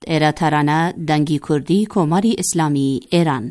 ایراترانه دنگی کردی کماری اسلامی ایران.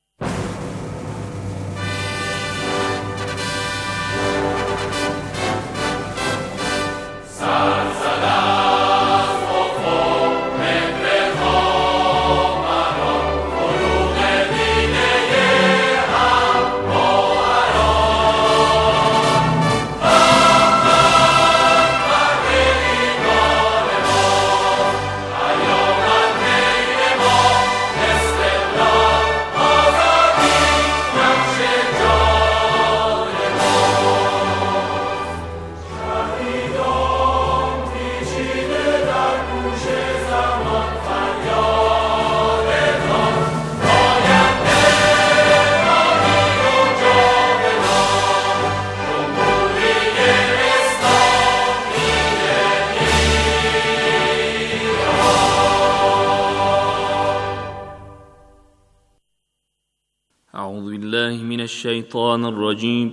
أعوذ بالله من الشيطان الرجيم.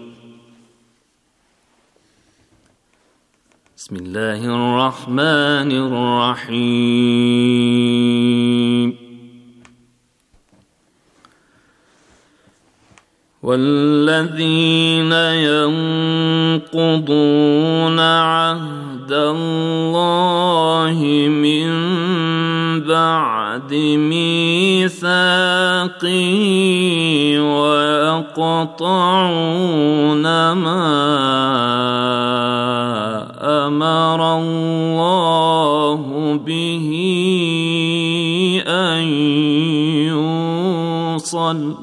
بسم الله الرحمن الرحيم. والذين ينقضون عهد الله من بعد ميثاقه ويقطعون ما أمر الله به أن يوصل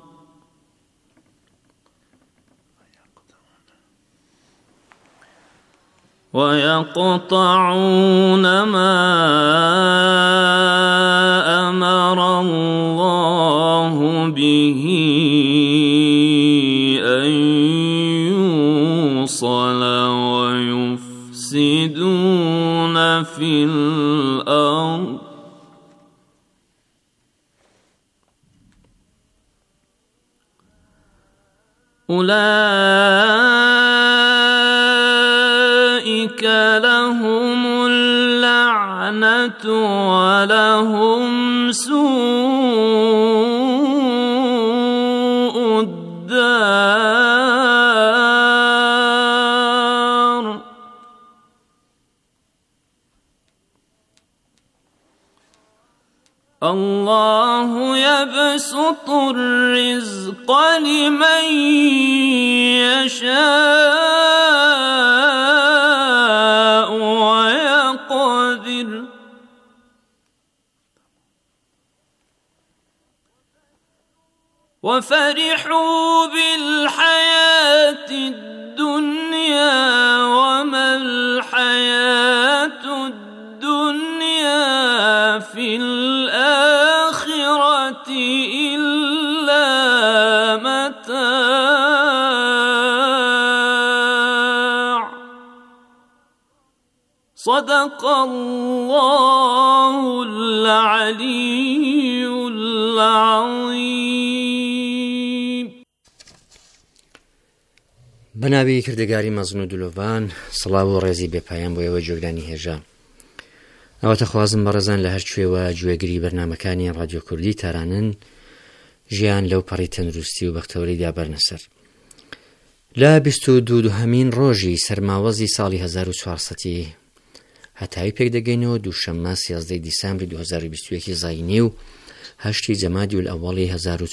ويقطعون ما أمر الله به أن يوصل ويفسدون في الأرض أولئك لهم اللعنة ولهم سوء الدار. الله يبسط الرزق لمن يشاء ويقدر وفرحوا بالحياة الدنيا وما الحياة الدنيا في الآخرة إلا متاع. صدق الله العلي العظيم. بەناوی کردگاری مەزن و دلۆڤان، سڵاو و ڕێزی بێپایان بۆ ئێوە جۆگرانی هێژە. ئەوەتە خوازم بەڕێزان لە هەر کوێوە گوێگری بەرنامەکانی ڕادیۆ کوردی تارانن ژیان لەو پەڕی تەندروستی و بەختەوەریدا بەرنەسەر. لە 22 ڕۆژی سەرماوەزی ساڵی 1400 هەتاوی پێک دەگەینەوە دووشەممە 13 دیسامبری 2021 زاینی و 8 جەمادی الئەوەڵی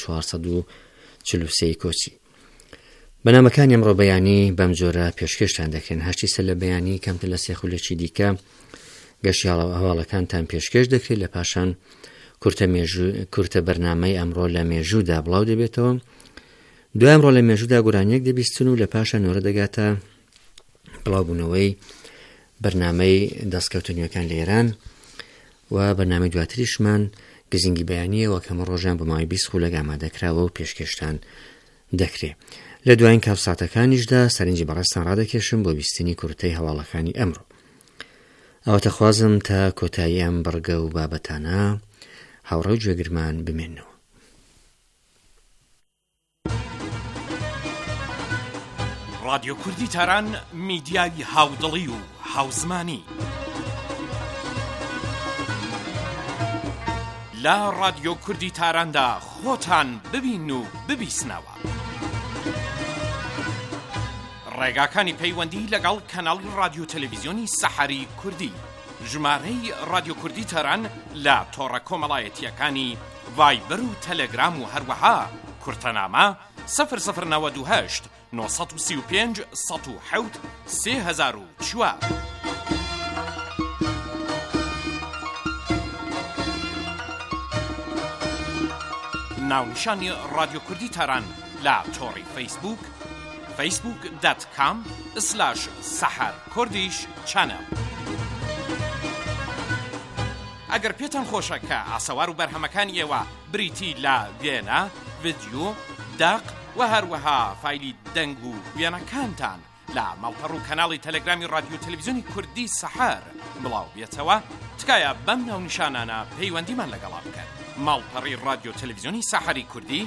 1443 کۆچی. بەنامەکانی ئەمڕۆ بەیانی بەم جۆرە پێشکەشتان دەکەن. 8 سەر لە بەیانی کەمتر لە 3 خولەکی دیکە گەشتی هەواڵەکانتان پێشکەش دەکرێت، لە پاشان کورتە بەرنامەی ئەمڕۆ لە مێژوودا بڵاو دەبێتەوە. دوای ئەمڕۆ لە مێژوودا گۆرانیەک دەبیستن و لە پاشان نۆرە دەگاتە بڵاوبوونەوەی بەرنامەی دەستکەوتنیەکان لە ئێران و بەرنامەی دواتریشمان گزینگی بەیانیەوە کە ئەمە ڕۆژان بەماوەی 20 خولەک ئامادەکراوە و پێشکەشتان دەکرێت. لە دوایین کاپساتەکانیشدا سەرنجی بەڕێستان ڕادەکێشم بۆ بیستنی کورتەی هەواڵەکانی ئەمڕۆ. ئەوەتە خوازم تا کۆتایی ئەم بەڕگە و بابەتانە هاوڕێ و گوێگرمان بمێنەوە. رادیۆ کوردی تاران میدیای هاودڵی و هاوزمانی لا رادیۆ کوردی تاراندا خۆتان ببین و ببیسنەوە. ڕێگاکانی پەیوەندی لەگەڵ کەناڵی رادیۆ تەلەڤیزیۆنی سەحەری کوردی. ژمارەی رادیۆ کوردی تەران لە تۆڕە کۆمەڵایەتیەکانی ڤایبەر و تەلەگرام و هەروەها کورتەنامە 0098 935 107 3004. ناونیشانی رادیۆ کوردی تەران لە تۆڕی فەیسبوک facebook.com/saharkurdish channel. ئەگەر پێتان خۆشە کە ئاسەوار و بەرهەمەکانی ئێوە بریتی لە وێنە، ڤیدیۆ، داق و هەروەها فایلی دەنگ و وێنەکانتان لە ماڵپەڕ و کەناڵی تەلەگرامی رادیۆ تەلەڤیزیۆنی کوردی سەحەر بڵاو بێتەوە، تکایە بەم ناونیشانانە پەیوەندیمان لەگەڵا بکەن. ماڵپەڕی رادیۆ تەلەڤیزیۆنی سەحەری کوردی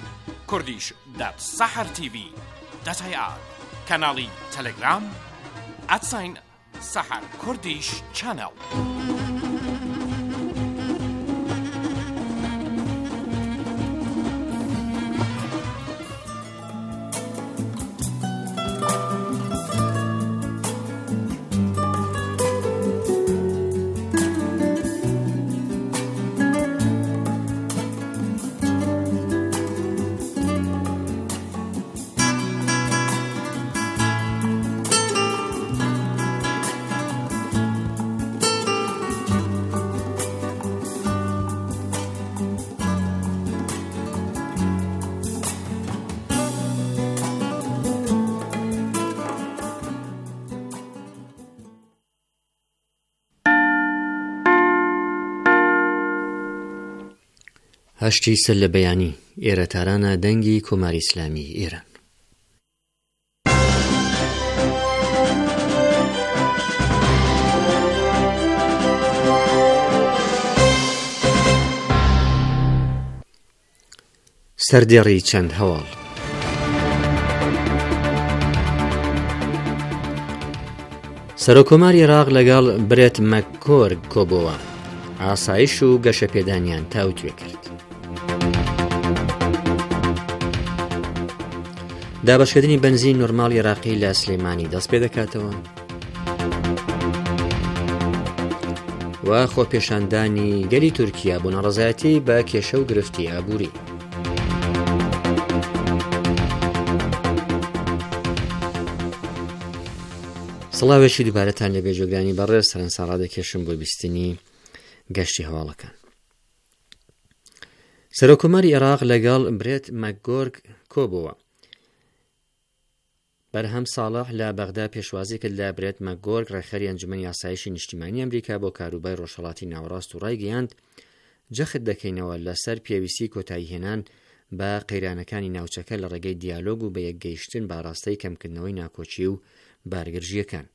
kurdish.sahartv.ir. کەناڵی تەلەگرام @saharkurdish channel. هەشتی سەر لە بەیانی ئێرە تارانە دەنگی کۆماری ئیسلامی ئێران. سەردێڕی چەند هەواڵ. سەرۆکۆماری عێراق لەگەڵ برێت مەککۆرگ کۆبووە، ئاسایش و گەشە پێدانیان تاوتوێ کرد. دابەشکردنی بەنزین نۆرماڵ عێراقی لە سلێمانی دەست پێ دەکاتەوە و خۆپێشاندانی گەلی تورکیا بۆ ناڕەزایەتی بە کێشە و گرفتی ئابووری. سڵاوێکی دووبارەتان لە بێجۆگرانی بەڕێز سەرەنسا ڕادەکێشم بۆ بیستنی گەشتی هەواڵەکان. سەرۆکۆماری عێراق لەگەڵ برێت مەکگۆرگ کۆبووە. بەرهەم ساڵح لە بەغدا پێشوازی کرد لە برێت مەکگۆرگ ڕێخەری ئەنجومەنی ئاسایشی نیشتیمانی ئەمریکا بۆ کاروبای ڕۆژهەڵاتی ناوەڕاست و ڕایگەیاند جەخت دەکەینەوە لەسەر پێویستی کۆتاییهێنان بە قەیرانەکانی ناوچەکە لە ڕێگەی دیالۆگ و بە یەکگەیشتن باڕاستەی کەمکردنەوەی ناکۆچی و بارگرژیەکان.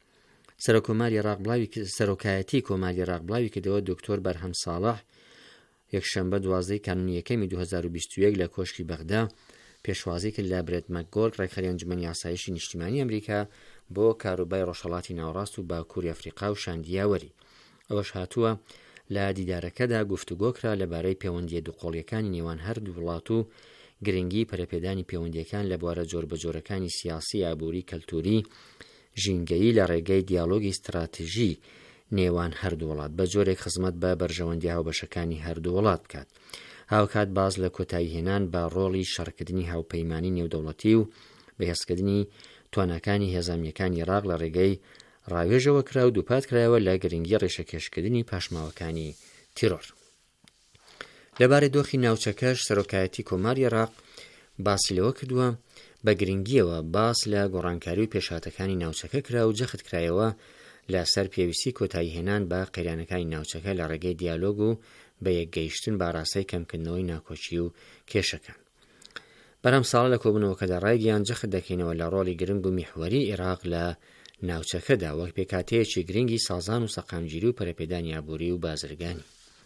سەرۆکایەتی کۆماری عێراق بڵاوی کردەوە دکتۆر بەرهەم ساڵح یەکشەمبە 12 کانونی 2021 لە کۆشکی بەغدا پێشوازی کرد لە برێت مەکگۆرگ ڕێکخەری ئەنجومەنی ئاسایشی نیشتیمانی ئەمریکا بۆ کاروبای ڕۆژهەڵاتی ناوەڕاست و باکووری ئەفریقا و شاندیاوەری. ئەوەش هاتووە لە دیدارەکەدا گفتوگۆکرا لەبارەی پەیوەندیە دووقۆڵیەکانی نێوان هەردوو وڵات و گرنگی پەرەپێدانی پەیوەندیەکان لە بوارە جۆربەجۆرەکانی سیاسی، ئابووری، کەلتوری، ژینگەیی لە ڕێگەی دیالۆگی استراتیژی نێوان هەردوو وڵات بە جۆرێک خزمەت بە بەرژەوەندی هاوبەشەکانی هەردوو وڵات بکات. هاوکات باز لە کۆتاییهێنان بە ڕۆڵی شەڕکردنی هاوپەیمانی نێودەوڵەتی و بەهێزکردنی تواناکانی هێزامیەکانی عێراق لە ڕێگەی ڕاوێژەوە کرا و دووپات کرایەوە لە گرنگی ڕێشەکێشکردنی پاشماوەکانی تیرۆر. لەبارەی دۆخی ناوچەکەش سەرۆکایەتی کۆماری عێراق باسی لەوە کردووە بە گرنگیەوە باس لە گۆڕانکاری و پێشاتەکانی ناوچەکە کرا و جەخت کرایەوە لەسەر پێویستی کۆتاییهێنان بە قەیرانەکانی ناوچەکە لە ڕێگەی دیالۆگ و بە یەکگەیشتن باڕاستەی کەمکردنەوەی ناکۆچی و کێشەکان. بەرەم ساڵە لە کۆبوونەوەکەدا ڕایگەیان جەخت دەکەینەوە لە ڕۆڵی گرنگ و میحوەری عێراق لە ناوچەکەدا وەک پێکاتەیەکی گرنگی سازان و سەقامگیری و پەرەپێدانی ئابووری و بازرگانی.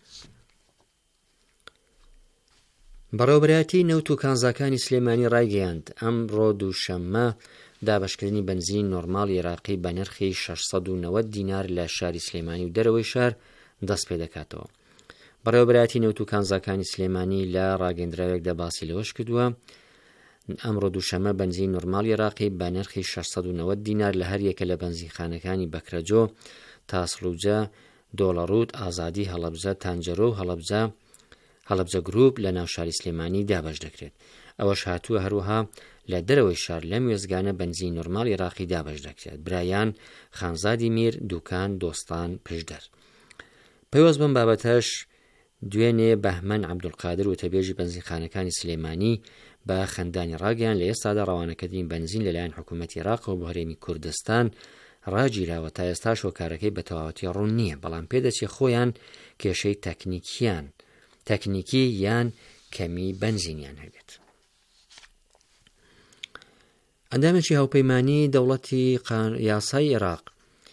بەڕێوەبەرایەتی نەوت و کانزاکانی سلێمانی ڕایگەیاند ئەمڕۆ دووشەممە دابەشکردنی بەنزین نۆرماڵ عێراقی بە نرخی 690 دینار لە شاری سلێمانی و دەرەوەی شار دەست پێ دەکاتەوە. بەڕێوەبەرایەتی نەوت و کانزاکانی سلێمانی لە ڕاگەندراوێکدا باسی لەوەش کردووە. ئەمڕۆ دووشەمە بەنزین نورمال عێراقی بە نرخی 690 دینار لە هەر یەکە لە بەنزینخانەکانی بەکرەجۆ، تاسڵوجە، دۆڵەڕوت، ئازادی، هەڵەبجە، تانجەرۆ و هەڵەبجە گروپ لە ناوشاری سلێمانی دابەش دەکرێت. ئەوەش هاتووە هەروەها لە دەرەوەی شار لەم وێزگانە بەنزین نورمال عێراقی دابەش دەکرێت. برایان خانزادی میر، دووکان، دۆستان، پشدەر. پەیوەست بەم بابەتەش دوێنێ بەهمەن عەبدولقادر وتەبێژی بەنزینخانەکانی سلێمانی بە خەندانی ڕاگەیان لە ئێستادا ڕەوانەکردنی بەنزین لەلایەن حکوومەتی عێراقەوە بۆ هەرێمی کوردستان ڕاگیراوە. تا ئێستاش هۆکارەکەی بە تەواوەتی ڕوون نییە، بەڵام پێدەچێت خۆیان کێشەی تەکنیکی یان کەمی بەنزینیان هەبێت. ئەندامێکی هاوپەیمانی دەوڵەتی یاسای عێراق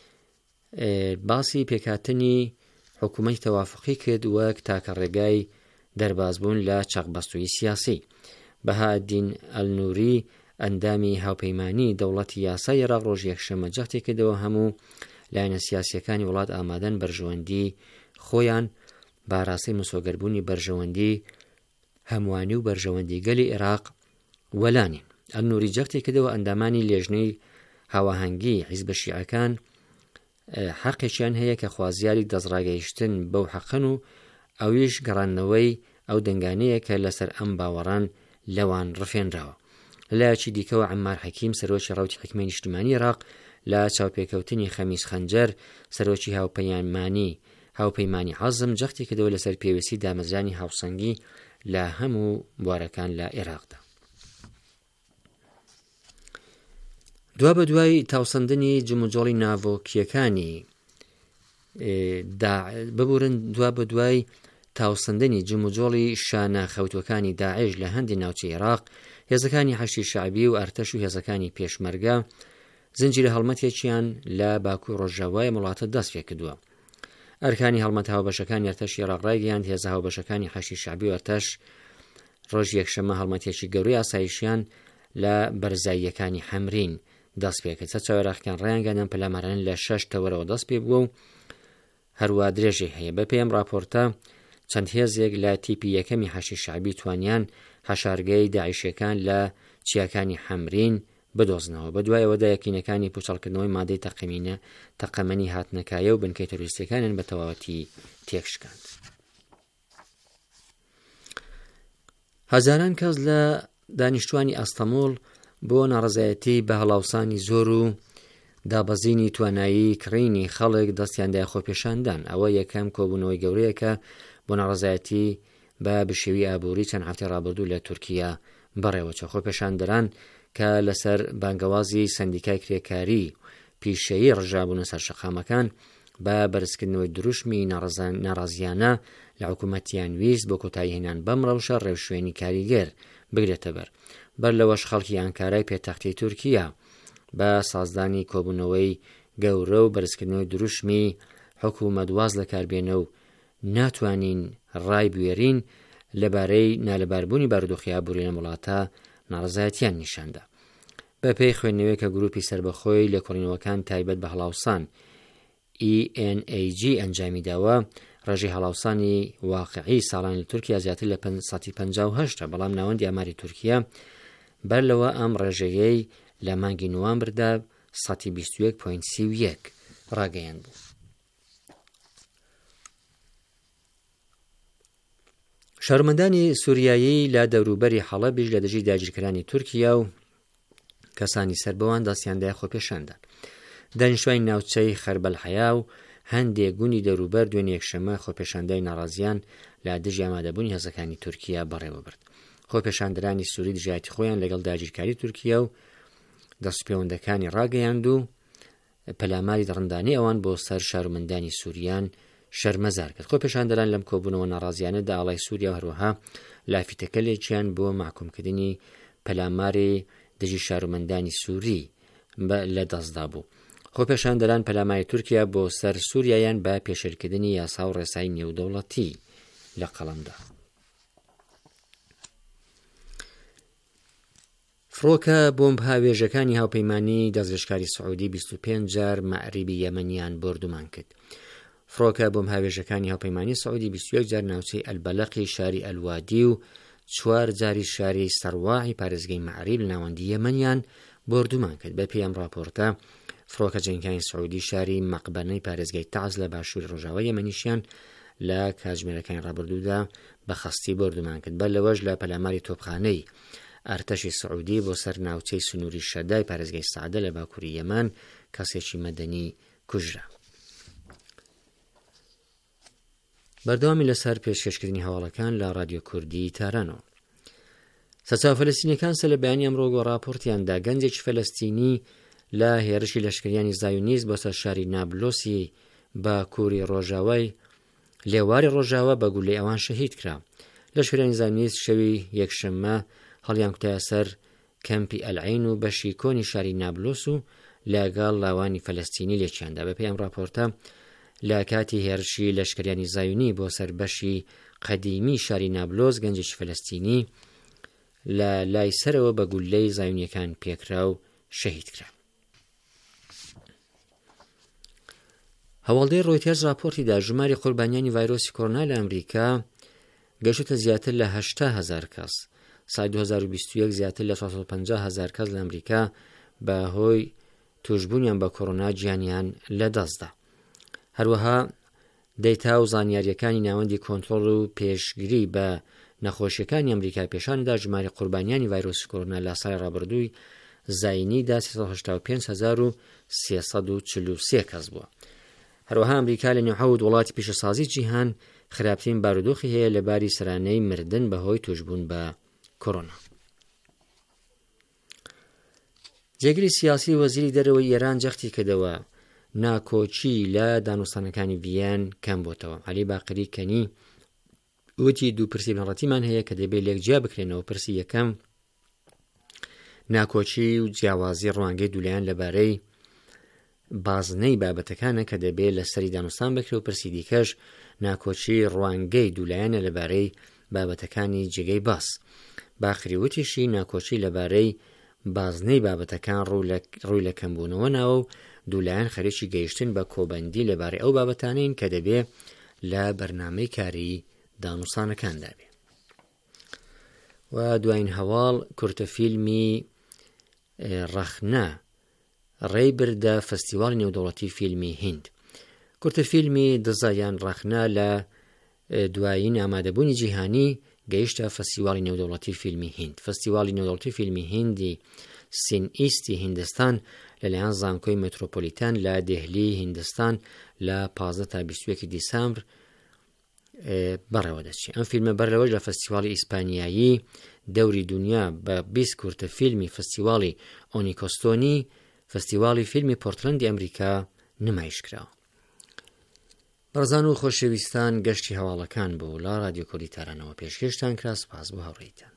باسی پێکهاتنی حکوومەتی تەوافقی کرد وەک تاکە ڕێگای دەربازبوون لە چەقبەستووی سیاسی. بەهادین ئەلنووری ئەندامی هاوپەیمانی دەوڵەتی یاسای عێراق ڕۆژ یەکشەمە جەختێک کردەوە هەموو لایەنە سیاسیەکانی وڵات ئامادەن بەرژەوەندی خۆیان باڕاستی مسۆگەربوونی بەرژەوەندی هەموانی و بەرژەوەندی گەلی عێراق وەلانین. ئەلنووری جەختێک کردەوە ئەندامانی لێژنەی هاوەهەنگی حیزبە شیعەکان حەقێکیان هەیە کە خوازیاری دەستڕاگەیشتن بەو حەقن و ئەویش گەڕانەوەی ئەو دەنگانەیە کە لەسەر ئەم باوەڕان لەوان ڕفێنراوە. لایەکی دیکەوە عەمار حەکیم سەرۆکی ڕەوتی حکومەتی نیشتیمانی عێراق لە چاوپێکەوتنی خەمیس خەنجەر سەرۆکی هاوپەیمانی حەزم جەختی کردەوە لەسەر پێویستی دامەزرانی هاوسەنگی لە هەموو بوارەکان لە عێراقدا. دوا بە دوای تاوسەندنی جموجۆڵی ناوۆکیەکانی ببورن دوا بە دوای تاوسەندنی جموجۆڵی شانەخەوتوەکانی داعش لە هەندی ناوچەی عێراق، هێزەکانی حەشتی شەعبی و ئەرتەش و هێزەکانی پێشمەرگە زنجیرە هەڵمەتێکیان لە باکوور ڕۆژاوای وڵاتە دەست پێ کردووە. ئەرکانی هەڵمەت هاوبەشەکانی ئەرتەشی عێراق ڕایگەیاند هێزە هاوبەشەکانی حەشتی شەعبی و ئەرتەش ڕۆژ یەکشەمە هەڵمەتێکی گەورەی ئاسایشیان لە بەرزاییەکانی حەمرین دەست پێ کرد. سەرچاوی عێراقیان ڕایانگەیاند پەلاماران لە 6 تەوەرەوە دەست پێ بووە و هەروە درێژی هەیە. بە پێم راپۆرتە چەند هێزێک لە تیپی یەکەمی حەشتی شەعبی توانیان هەشارگەی داعیشیەکان لە چیاکانی حەمرین بدۆزنەوە. بە دوایەوەدا یەکینەکانی پوچەڵکردنەوەی مادەی تەقەمەنی هاتنەکایە و بنکەی تەروریستەکانیان بە تەواوەتی تێکشکاند. هەزاران کەس لە دانیشتوانی ئەستەمۆڵ بۆ ناڕەزایەتی بە هەڵاوسانی زۆر و دابەزینی توانایی کڕینی خەڵک دەستیاندای خۆپێشاندان. ئەوە یەکەم کۆبوونەوەی گەورەیە کە بۆ ناڕەزایەتی بە بشێوی ئابووری چەند هەفتەی ڕابردوو لە تورکیا بەڕێوەچە. خۆپێشاندەران کە لەسەر بانگەوازی سەندیکای کرێکاری پیشەیی ڕژابوونە سەر شەقامەکان بە بەرزکردنەوەی دروشمی ناڕازیانە لە حکوومەتیان ویست بۆ کۆتایی هێنان بەم ڕەوشە ڕێوشوێنی کاریگەر بگرێتە بەر لەوەش خەڵکی ئەنکارای پێتەختی تورکیا بە سازدانی کۆبوونەوەی گەورە و بەرزکردنەوەی دروشمی حکوومەت واز لە کاربێنە و ناتوانین ڕای بوێرین لەبارەی نالەباربوونی بارودۆخی ئابووری لە وڵاتە ناڕەزایەتیان نیشاندا. بە پێی خوێندنەوەی کە گروپی سربەخۆی لە کۆڕینەوەکان تایبەت بە هەڵاوسان ENAG ئەنجامی داوە، ڕێژەی هەڵاوسانی واقعی ساڵانی لە تورکیا زیاتر لە 558، بەڵام ناوەندی ئاماری تورکیا بەر لەوە ئەم ڕێژەیەی لە مانگی نوامبردا 121.31 ڕاگەیاند بوو. شارمەندانی سووریایی لە دەوروبەری حەڵەبیش لە دژی داگیرکەرانی تورکیا و کەسانی سەربەوان دەستیاندای خۆپێشاندان. دانیشتوانی ناوچەی خەربەلحەیا و هەندێک گوندی دەوروبەر دوێنێ یەکشەمە خۆپێشاندای ناڕازیان لە دژی ئامادەبوونی هێزەکانی تورکیا بەڕێوە برد. خۆپێشاندەرانی سووری دژایەتی خۆیان لەگەڵ داگیرکاری تورکیا و دەستپێوەندەکانی ڕاگەیاند و پەلاماری دڕندانی ئەوان بۆ سەر شارمەندانی سووریان شەرمەزار کرد. خۆپێشاندەران لەم کۆبوونەوە ناڕازیانەدا ئاڵای سووریا و هەروەها لافیتەکەلێکیان بۆ محکومکردنی پەلاماری دژی شارمەندانی سووری لە دەستدا بوو. خۆپێشاندەران پەلاماری تورکیا بۆ سەر سووریایان بە پێشێرکردنی یاسا و ڕێسای نێودەوڵەتی لە قەڵەمدا. فڕۆکە بۆمب هاوێژەکانی هاوپەیمانی دەستگەشتکاری سعودی 25 جار مەعریبی یەمەنیان بردومان کرد. فڕۆکە بۆم هاوێژەکانی هاوپەیمانی سعودی 21 جار ناوچەی ئەلبەلەقی شاری ئەلوادی و 4 جاری شاری سەرواعی پارێزگای مەعریب لە ناوەندی یەمەنیان بردومان کرد. بە پێی ئەم راپۆرتە فڕۆکە جەنگەکانی سعودی شاری مەقبەنەی پارێزگای تەعز لە باشووری ڕۆژاوای یەمەنیشیان لە کاتژمێرەکانی ڕابردوودا بە خەستی بردومان کرد. بە لەوەش لە پەلاماری تۆپخانەی ئەرتەشی سعودی بۆ سەر ناوچەی سنووری شەدای پارێزگای سەعدە لە باکووری یەمان کەسێکی مەدەنی کوژرا. بەردەوامی لەسەر پێشکەشکردنی هەواڵەکان لە رادیۆ کوردی تارانەوە. سەرچاو فەلەستینیەکان سەر لە بەیانی ئەمڕۆ گۆڕاپۆرتیاندا گەنجێکی فەلەستینی لە هێرشی لەشکریانی زایونیست بۆ سەر شاری نابلۆسی باکووری ڕۆژاوای لێواری ڕۆژاوە بە گولەی ئەوان شەهید کرا. لەشکریانی زایونیست شەوی یەکشەممە هەڵیان کوتایە سەر کەمپی ئەلعین و بەشی کۆنی شاری نابلۆس و لەگەڵ لاوانی فەلەستینی لێکیاندا. بە پێی ئەم راپۆرتە لە کاتی هێرشی لەشکریانی زایونی بۆ سەر بەشی قەدیمی شاری نابلۆس گەنجێکی فەلەستینی لە لای سەرەوە بە گولەی زایونیەکان پێکرا و شەهید کرا. هەواڵدەی ڕۆیتێرز راپۆرتیدا ژماری قوربانیانی ڤایرۆسی کۆڕۆنا لە ئەمریکا گەیشتە زیاتر لە 800,000 کەس. ساڵی 2021 زیاتر لە 450,000 کەس لە ئەمریکا بەهۆی توشبوونیان بە کۆڕۆنا گیانیان لەدەستدا. هەروەها دەیتا و زانیاریەکانی ناوەندی کۆنتڕۆڵ و پێشگیری بە نەخۆشیەکانی ئەمریکا پێشاندا ژماری قوربانیانی ڤایرۆسی کۆڕۆنا لە ساڵی ڕابردووی زاینیدا 385,343 کەس بووە. هەروەها ئەمریکا لە نێوحەوت وڵاتی پیشەسازی جیهان خراپترین بارودۆخی هەیە لە باری سەرانەی مردن بەهۆی توشبوون بە کۆڕۆنا. جێگری سیاسی وەزیری دەرەوەی ئێران جەختی کردەوە ناکۆچی لە دانوستانەکانی ڤیان کەم بۆتەوە. عەلی باقری کەنی وتی دوو پرسی بنەڕەتیمان هەیە کە دەبێت لێکجیا بکرێنەوە. پرسی یەکەم ناکۆچی و جیاوازی ڕوانگەی دوولایەن لەبارەی بازنەی بابەتەکانە کە دەبێت لە سەری دانوستان بکرێت و پرسی دیکەش ناکۆچی ڕوانگەی دوولایەنە لەبارەی بابەتەکانی جێگەی باس. باقری وتیشی ناکۆچی لەبارەی بازنەی بابەتەکان ڕووی لە کەمبوونەوە ناوە و دوولایەن خەریکی گەیشتن بە کۆبەندی لەبارەی ئەو بابەتانین کە دەبێت لە بەرنامەی کاری دانوستانەکاندا بێ. و دوایین هەواڵ کورتەفیلمی ڕەخنە ڕێی بردە فەستیواڵی نێودەوڵەتی فیلمی هیند. کورتەفیلمی دزایان ڕەخنە لە دوایین ئامادەبوونی جیهانی گەیشتە فەستیواڵی نێودەوڵەتی فیلمی هیند. فەستیواڵی نێودەوڵەتی فیلمی هیندی سین ئیستی هیندستان لەلایەن زانکۆی مترۆپۆلیتان لە دێهلی هیندستان لە 15 تا 21 دیسامبر بەڕێوە دەچێت. ئەم فیلمە بەرەوەش لە فەستیواڵی ئیسپانیایی دەوری دنیا بە 20 کورتە فیلمی فەستیواڵی ئۆنیکۆستۆنی فەستیواڵی فیلمی پۆرتلەندی ئەمریکا نمایش کراوە. بەڕزان و خۆشەویستان گەشتی هەواڵەکان بوو لە رادیۆ کوردی تارانەوە پێشکەشتان کرا. سپاس بۆ هاوڕێیتان.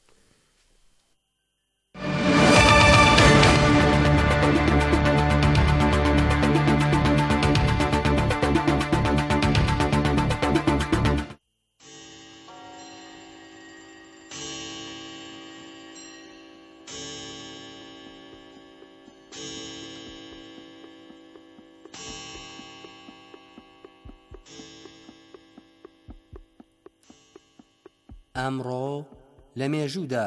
ئەمڕۆ لە مێژوودا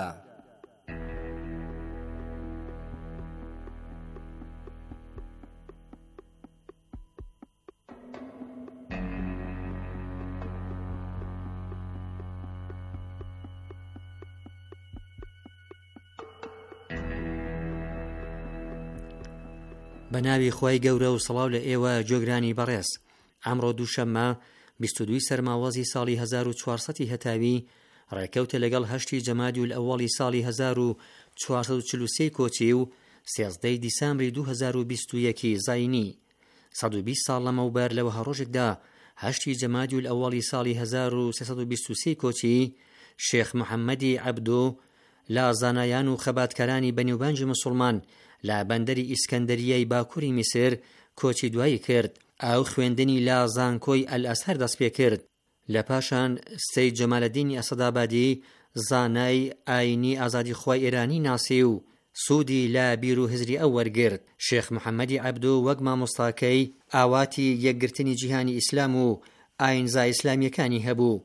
بە ناوی خۆی گەورە و سەڵاو لە ئێوە جۆگرانی بەڕێز. ئەمڕۆ دووشەممە 22 سەرماوەزی ساڵی 1400 هەتاوی ڕێکەوتە لەگەڵ 8 جەمادی ئەوڵی ساڵی 1443 کۆچی و 13 دیسامبری 2021 زاینی. 120 ساڵ لەمەوبەر لەوە هەڕۆژێکدا 8 جەمادی ئەوڵی ساڵی 1323 کۆچی شێخ محەممەدی عەبدۆ لە زانایان و خەباتکارانی بەنێوبانجی مسلمان لە بەندەری ئیسکەندەریای باکووری میسر کۆچی دوایی کرد. ئەو خوێندنی لە زانکۆی ئەلئەزهەر دەست پێ کرد. لە پاشان سەید جەمالەدینی ئەسەدابادی زانای ئاینی ئازادی خوای ئێرانی ناسی و سوودی لا بیر و هزری ئەو وەرگرت. شێخ محەممەدی عەبدو وەک مامۆستاکەی ئاواتی یەکگرتنی جیهانی ئیسلام و ئاینزای ئیسلامیەکانی هەبوو.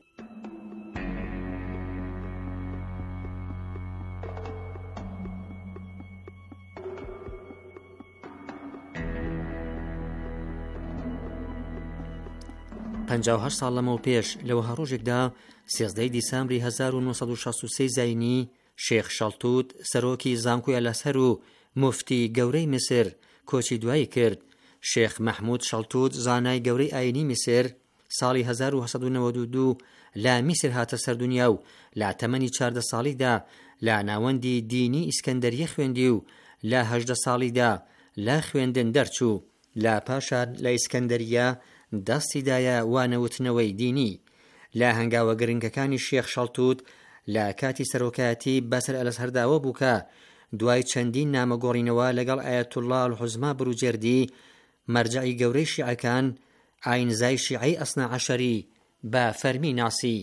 پەنجاوهەشت ساڵ لەمەوە پێش لەوەها ڕۆژێکدا 13 دیسامبری 1963 زاینی شێخ شەڵتوت سەرۆکی زانکۆی ئەلەزهەر و موفتی گەورەی میسر کۆچی دوایی کرد. شێخ مەحموود شەڵتوت زانای گەورەی ئاینی میسر ساڵی 1992 لا میسر هاتە سەردونیا و لا تەمەنی 14 ساڵیدا لا ناوەندی دینی ئیسکەندەریە خوێندی و لا 18 ساڵیدا لا خوێندن دەرچوو. لا پاشان لە ئیسکەندەریە دەستیدایە وانەوتنەوەی دینی. لە هەنگاوە گرنگەکانی شێخ شەڵتوت لە کاتی سەرۆکایەتی بەسەر ئەلەزهەرداوە بوو کە دوای چەندین نامەگۆڕینەوە لەگەڵ ئایەتوڵڵا الحوزما بروجێردی مەرجعی گەورەی شیعەکان ئاینزای شیعەی ئەسنا عەشەری بە فەرمی ناسی.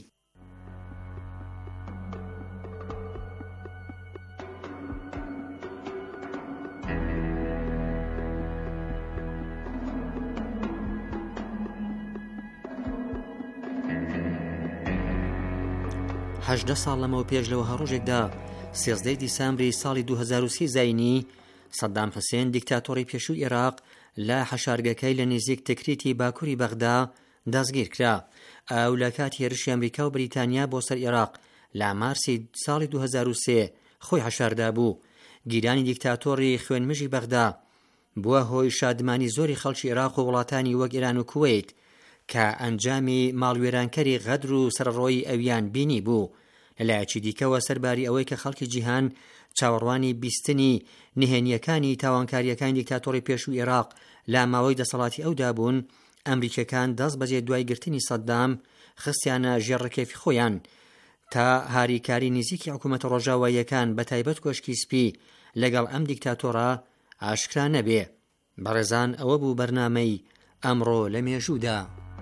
هەژدە ساڵ لەمەوە پێش لەوەها ڕۆژێکدا 13 دیسامبری ساڵی 2030 زاینی سەدام حوسێن دیکتاتۆری پێشووی عێراق لە حەشارگەکەی لە نزیک تکریتی باکووری بەغدا دەستگیر کرا. ئەو لە کاتی هێرشی ئەمریکا و بریتانیا بۆ سەر عێراق لە مارسی ساڵی 2003 خۆی حەشاردا بوو. گیرانی دیکتاتۆری خوێنمژی بەغدا بووە هۆی شادمانی زۆری خەڵکی عێراق و وڵاتانی وەک ئێران و کوێیت کە ئەنجامی ماڵوێرانکەری غەدر و سەرڕۆی ئەویان بینی بوو. لەلایەکی دیکەوە سەرباری ئەوەی کە خەڵکی جیهان چاوەڕوانی بیستنی نهێنیەکانی تاوانکاریەکانی دیکتاتۆری پێشووی عێراق لە ماوەی دەسەڵاتی ئەودا بوون، ئەمریکەکان دەست بەجێ دوای گرتنی سەدام خستیانە ژێڕەکێفی خۆیان تا هاریکاری نزیکی حکوومەتە ڕۆژاواییەکان بە تایبەت کۆشکی سپی لەگەڵ ئەم دیکتاتۆرە ئاشکرا نەبێ. بەڕێزان، ئەوە بوو بەرنامەی ئەمڕۆ لە مێژوودا.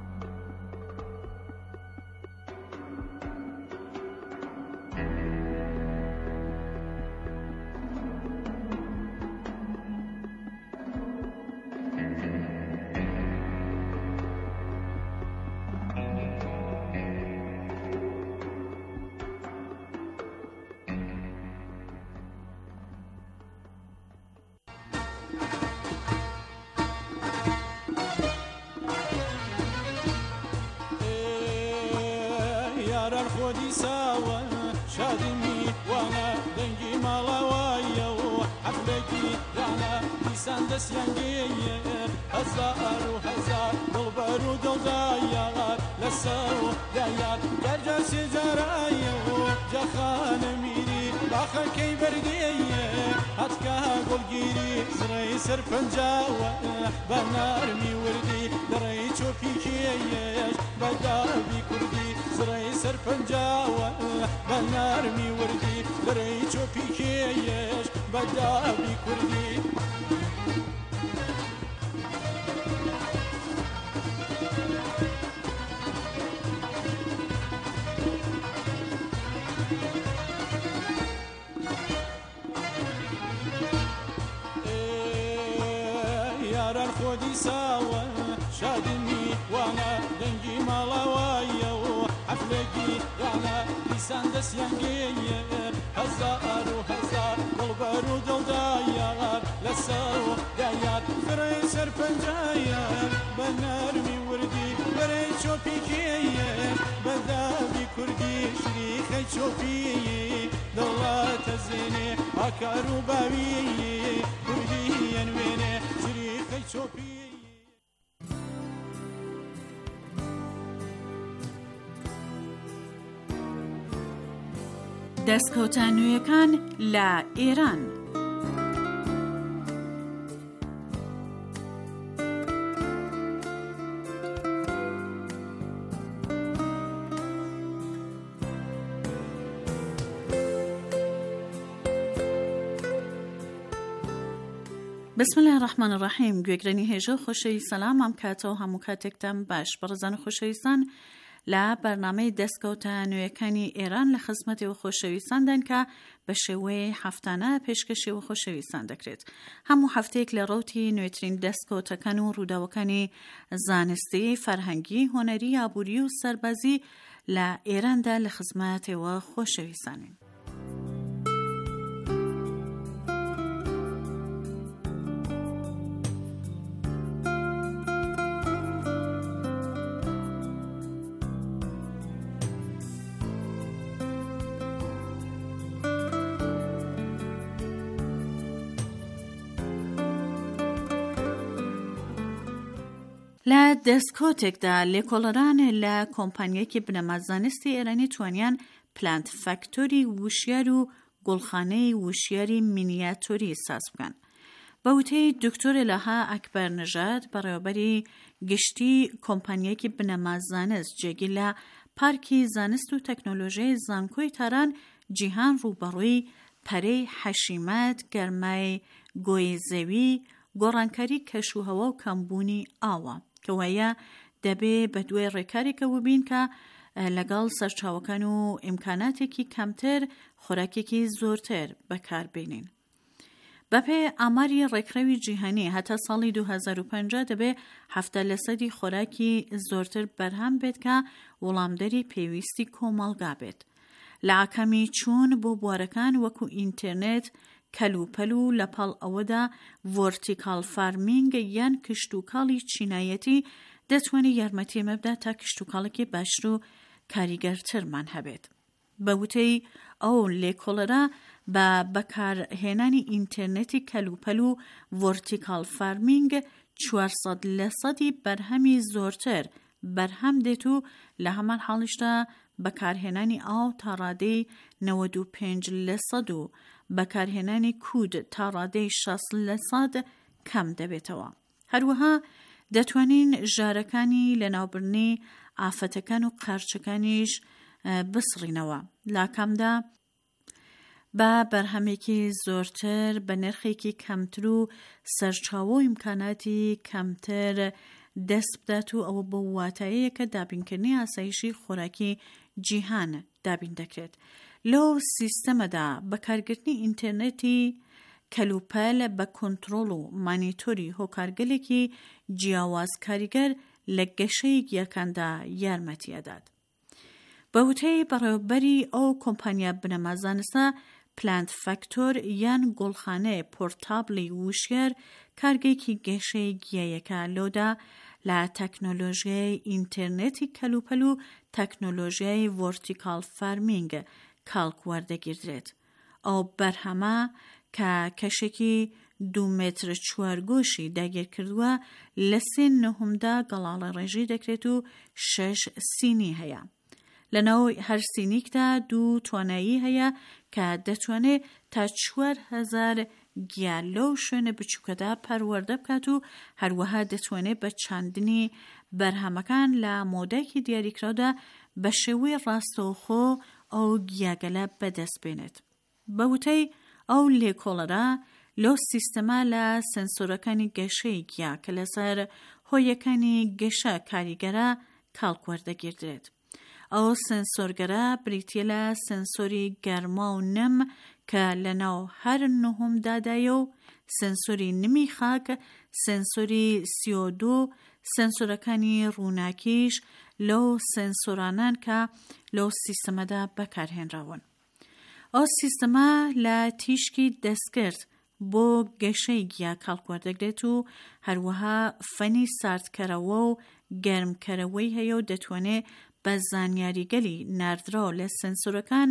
خۆدی ساوە شادمی وانە دەنگی ماڵاوایە و حەفلێکی دانا دیسان دەستیانگەیە هەزار و هەزار دڵبەر و دڵدایە لەسەر و دایات گەرجە سێجارایە و جەخانە میری باخەکەی بەردەیە هەتکا گوڵگیری زڕەی سەرپەنجاوە بە نارمی وردی دڕەی چۆپی کێیەش بەدابی کوردی زڕەی سەرپەنجاوە بە نارمی وردی دڕەی چۆپی کێیەش بەدابی کوردی یاران خۆدی ساوە شادمی وانە دەنگی ماڵاوایە و حەفلێکی یانە دیسان دەستیانگەیە هەزار و هەزار دڵبەر و دڵدایە لەسەر و دایات فرەی سەرپەنجایە بە نەرمی وردی بەرەی چۆپی کێیە بەدابی کوردی شریخەی چۆپی دەوڵاتە زێنێ ئاکار و باوی کوردی ئەنوێنێ شریخەی چۆپی. دەستکەوتانوویەکان لە ئێران. بسم الله الرحمن الرحیم. گوێگرانی هێژە خۆشەوی سەلام ئەم کاتەوە هەموو کاتێکتان باش. بەڕێزان و خۆشەویستان، لا برنامه دەستکەوتە نوێیەکانی ئێران لە خزمەتەوە خۆشەویستاندان کە بە شێوەیە هەفتانە پێشکەشەوە خۆشەویستان دەکرێت. هەموو هەفتەیەک لە ڕەوتی نوێترین دەستکەوتەکان و ڕووداوەکانی زانستی، فەرهەنگی، هۆنەری، ئابووری و سەربازی لە ئێراندا لە خزمەتەوە خۆشەویستانین. لە دەستکۆتێکدا لێکۆڵەران لە کۆمپانیەکی بنەمازانستی ئێرانی توانیان پلانت فاکتۆری وشیار و گوڵخانەی وشیاری مینیاتۆری ساز بکەن. بە وتەی دکتۆر ئێلاها ئەکبەر نژاد، بەڕێوەبەری گشتی کۆمپانیەکی بنەمازانست جێگیر لە پارکی زانست و تەکنۆلۆژیای زانکۆی تاران، جیهان ڕووبەڕووی پەرەی حەشیمەت، گەرمای گۆی زەوی، گۆڕانکاری کەشوهەوا و کەمبوونی ئاوە کە وایە دەبێ بە دوای ڕێکارێکەوە بین کە لەگەڵ سەرچاوەکان و ئیمکاناتێکی کەمتر خۆراکێکی زۆرتر بەکاربێنین. بەپێ ئاماری ڕێکخراوی جیهانی هەتا ساڵی 2050 دەبێ 70% خۆراکی زۆرتر بەرهەم بێت کە وەڵامدەری پێویستی کۆمەڵگا بێت. لە ئاکامی چوون بۆ بوارەکان وەکو ئینترنێت، کەلوپەل و لەپاڵ ئەوەدا ڤۆرتیکال فارمینگ یان کشتوکاڵی چینایەتی دەتوانێت یارمەتی مەبدا تا کشتوکاڵێکی باشتر و کاریگەرترمان هەبێت. بە وتەی ئەو لێکۆڵەرە بە بەکارهێنانی ئینترنێتی کەلوپەل و ڤۆرتیکال فارمینگ 400% بەرهەمی زۆرتر بەرهەم دێت و لە هەمان حاڵیشدا بەکارهێنانی ئاو تا ڕادەی 95% و بەکارهێنانی کود تا ڕادەی 60% کەم دەبێتەوە. هەروەها دەتوانین ژارەکانی لە ناوبردنی ئافەتەکان و قارچەکانیش بسڕینەوە. لاکامدا بە بەرهەمێکی زۆرتر بە نرخێکی کەمتر و سەرچاوە و ئیمکاناتی کەمتر دەست بدات و ئەوە بە واتایەیە کە دابینکردنی ئاسایشی خۆراکی جیهان دابین دەکرێت. لەو سیستەمەدا بەکارگرتنی ئینترنێتی کەلوپەل بە کۆنتڕۆڵ و مانیتۆری هۆکارگەلێکی جیاواز کاریگەر لە گەشەی گیاکاندا یارمەتیەدات. بە وتەی بەڕێوەبەری ئەو کۆمپانیا بنەمازانستە، پلانت فاکتۆر یان گۆڵخانەی پۆرتابلی وشیار کارگەیەکی گەشەی گیایەکە لۆدا لە تەکنۆلۆژیای ئینترنێتی کەلوپەل و تەکنۆلۆژیای ڤۆرتیکال فارمینگ کاڵک وەردەگیردرێت. ئەو بەرهەمە کە کەشێکی 2 متر چوارگۆشی داگیر کردووە لە 3/9 گەڵاڵە ڕێژی دەکرێت و 6 سینی هەیە. لەناو هەر سینیکدا 2 توانایی هەیە کە دەتوانێت تا 4000 گیا لەو شوێنە بچووکەدا پەروەردە بکات و هەروەها دەتوانێت بە چاندنی بەرهەمەکان لە مۆدایەکی دیاریکراودا بە شێوەی ڕاستەوخۆ ئەو گیاگەلە بەدەست بێنێت. بە وتەی ئەو لێکۆڵەرە لەو سیستەما لە سنسۆرەکانی گەشەی گیا کە لەسەر هۆیەکانی گەشە کاریگەرە کاڵک وەردەگیردرێت. ئەو سنسۆرگەرە بریتیە لە سنسۆری گەرما و نم کە لەناو هەر 9 دادایە و سنسۆری نمی خاک، سنسۆری CO2، سنسۆرەکانی ڕووناکیش لەو سنسۆرانان کە لەو سیستەمەدا بەکارهێنراون. ئەو سیستەمە لە تیشکی دەستکرد بۆ گەشەی گیا کاڵک وەردەگرێت و هەروەها فەنی ساردکەرەوە و گەرمکەرەوەی هەیە و دەتوانێت بە زانیاریگەلی ناردراو لە سنسۆرەکان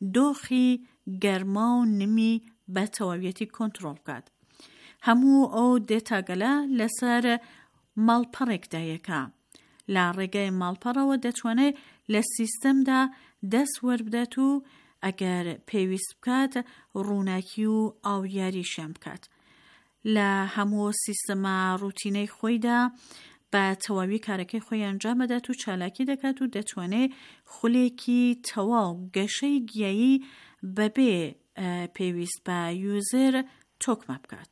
دۆخی گەرما و نمی بە تەواویەتی کۆنتڕۆڵ بکات. هەموو ئەو دێتاگەلە لەسەر ماڵپەڕێکدایەکە. لە ڕێگای ماڵپەڕەوە دەتوانێت لە سیستەمدا دەست وەربدات و ئەگەر پێویست بکات ڕووناکی و ئاویاریشیان بکات. لە هەموو سیستەمە ڕوتینەی خۆیدا بە تەواوی کارەکەی خۆی ئەنجام بدات و چالاکی دەکات و دەتوانێت خولێکی تەواو گەشەی گیایی بەبێ پێویست بە یوزر تۆکمە بکات.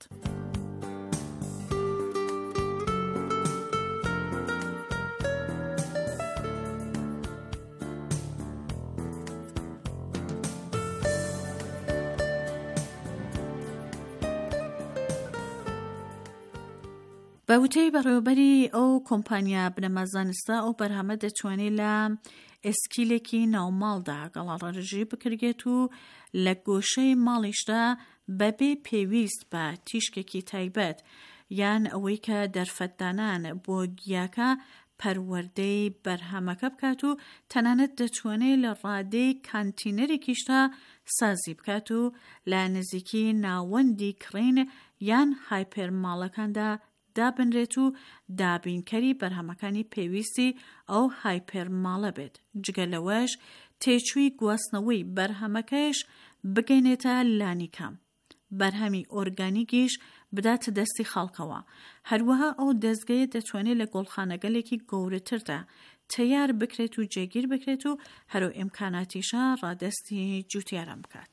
بە وتەی بەڕێوەبەری ئەو کۆمپانیا بنەمازانستە ئەو بەرهەمە دەتوانێت لە ئسکیلێکی ناوماڵدا گەڵاڕژی بکرێت و لە گۆشەی ماڵیشدا بەبێ پێویست بە تیشکێکی تایبەت یان ئەوەی کە دەرفەتدانان بۆ گیاکە پەروەردەی بەرهەمەکە بکات و تەنانەت دەتوانێت لە ڕادەی کانتینەرێکیشدا سازی بکات و لە نزیکی ناوەندی کڕین یان هایپەرماڵەکاندا دابنرێت و دابینکەری بەرهەمەکانی پێویستی ئەو هایپەرماڵە بێت. جگە لەوەش تێچووی گواستنەوەی بەرهەمەکەش بگەینێتە لانیکەم. بەرهەمی ئۆرگانیکیش بداتە دەستی خەڵکەوە. هەروەها ئەو دەستگەیە دەتوانێت لە گۆڵخانەگەلێکی گەورەتردا تەیار بکرێت و جێگیر بکرێت و هەرو ئیمکاناتیشە ڕادەستی جوتیارە بکات.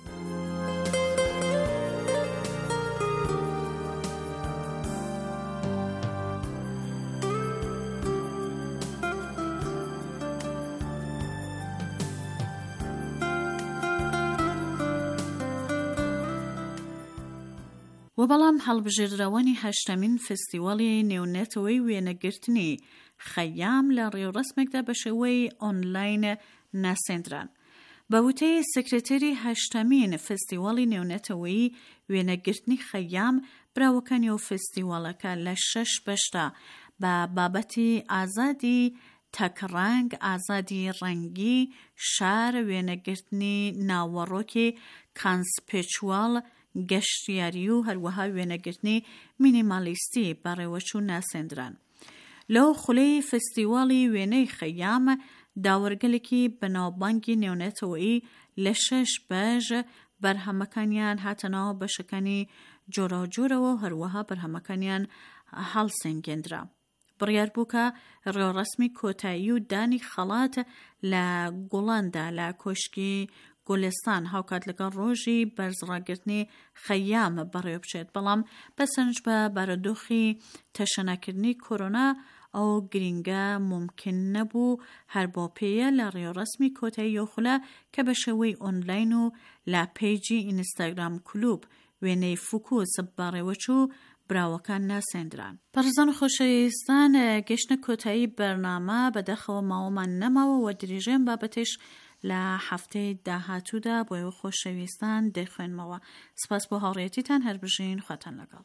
و بەڵام هەڵبژێردراوانی هەشتمین فستیواڵی نێونێتەوەی وێنەگرتنی خەیام لە ڕێوڕسمێکدا بە شێوەی ئۆنلاین ناسێندران. بە وتەی سکرتێری هەشتمین فستیواڵی نێونێتەوەی وێنەگرتنی خەیام براوەکانی و فستیواڵەکە لە 6 بەشدا بە بابەتی ئازادی تەکڕنگ، ئازادی ڕەنگی، شار، وێنەگرتنی ناوەڕۆکی کانسپێچوال، گەشتیاری و هەروەها وێنەگرتنی مینیمالیستی بەڕێوەچوو ناسێندران. لەو خولەی فستیواڵی وێنەی خەیام داوەرگەلێکی بەناوبانگی نێونێتەوەی لە 6 بەش بەرهەمەکانیان هاتەنەوە بەشەکانی جۆراوجۆرەوە و هەروەها بەرهەمەکانیان هەڵسەنگێندرا. بڕیار بوو کە ڕێوەڕەسمی کۆتایی و دانی خەڵات لە گوڵاندا لە کۆشکی گۆلستان هاوکات لەگەڵ ڕۆژی بەرزڕاگرتنی خەیام بەڕێوە بچێت. بەڵام بەسەرنج بە بارودۆخی تەشەناکردنی کۆرۆنا ئەو گرینگە ممکن نەبوو. هەر بۆ پێیە لە ڕێوەڕەسمی کۆتایی یۆخولە کە بە شێوەی ئۆنلاین و لە پێیجی ئینستاگرام کلوب وێنەی فوکوس بەڕێوەچوو براوەکان ناسێندران. بەڕێزان و خۆشەویستان، گەشتنە کۆتایی بەرنامە بەدەخەوە ماوەمان نەماوە و دریژەم بابەتش لە هەفتەی داهاتوودا بۆ ئێوە خۆشەویستان دەیخوێنمەوە. سپاس بۆ هاوڕێیەتیتان، هەر بژین، خواتان لەگەڵ.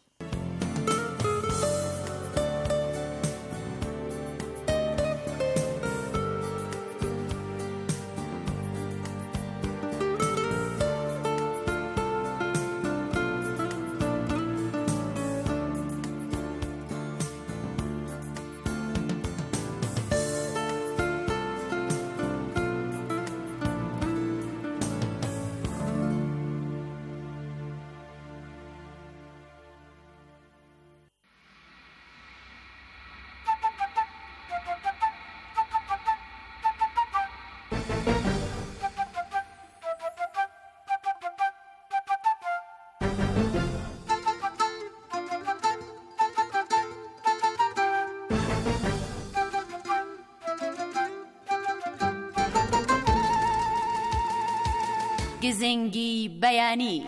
گزنگی بەیانی.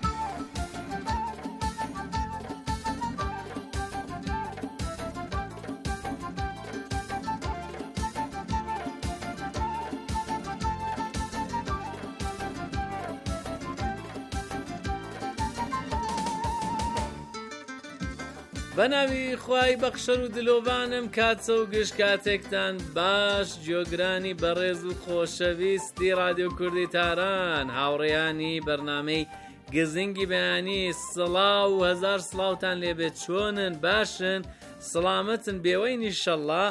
بەناوی خوای بەخشەر و دلۆڤانم، کاتسە و گشت کاتێکتان باش، جۆگرانی بەڕێز و خۆشەویستی رادیۆ کوردی تاران، هاوڕێیانی بەرنامەی گزنگی بەیانی، سڵاو و هەزار سڵاوتان لێبێت. چۆنن؟ باشن؟ سڵامەتن بێوەین ئینشەڵڵا.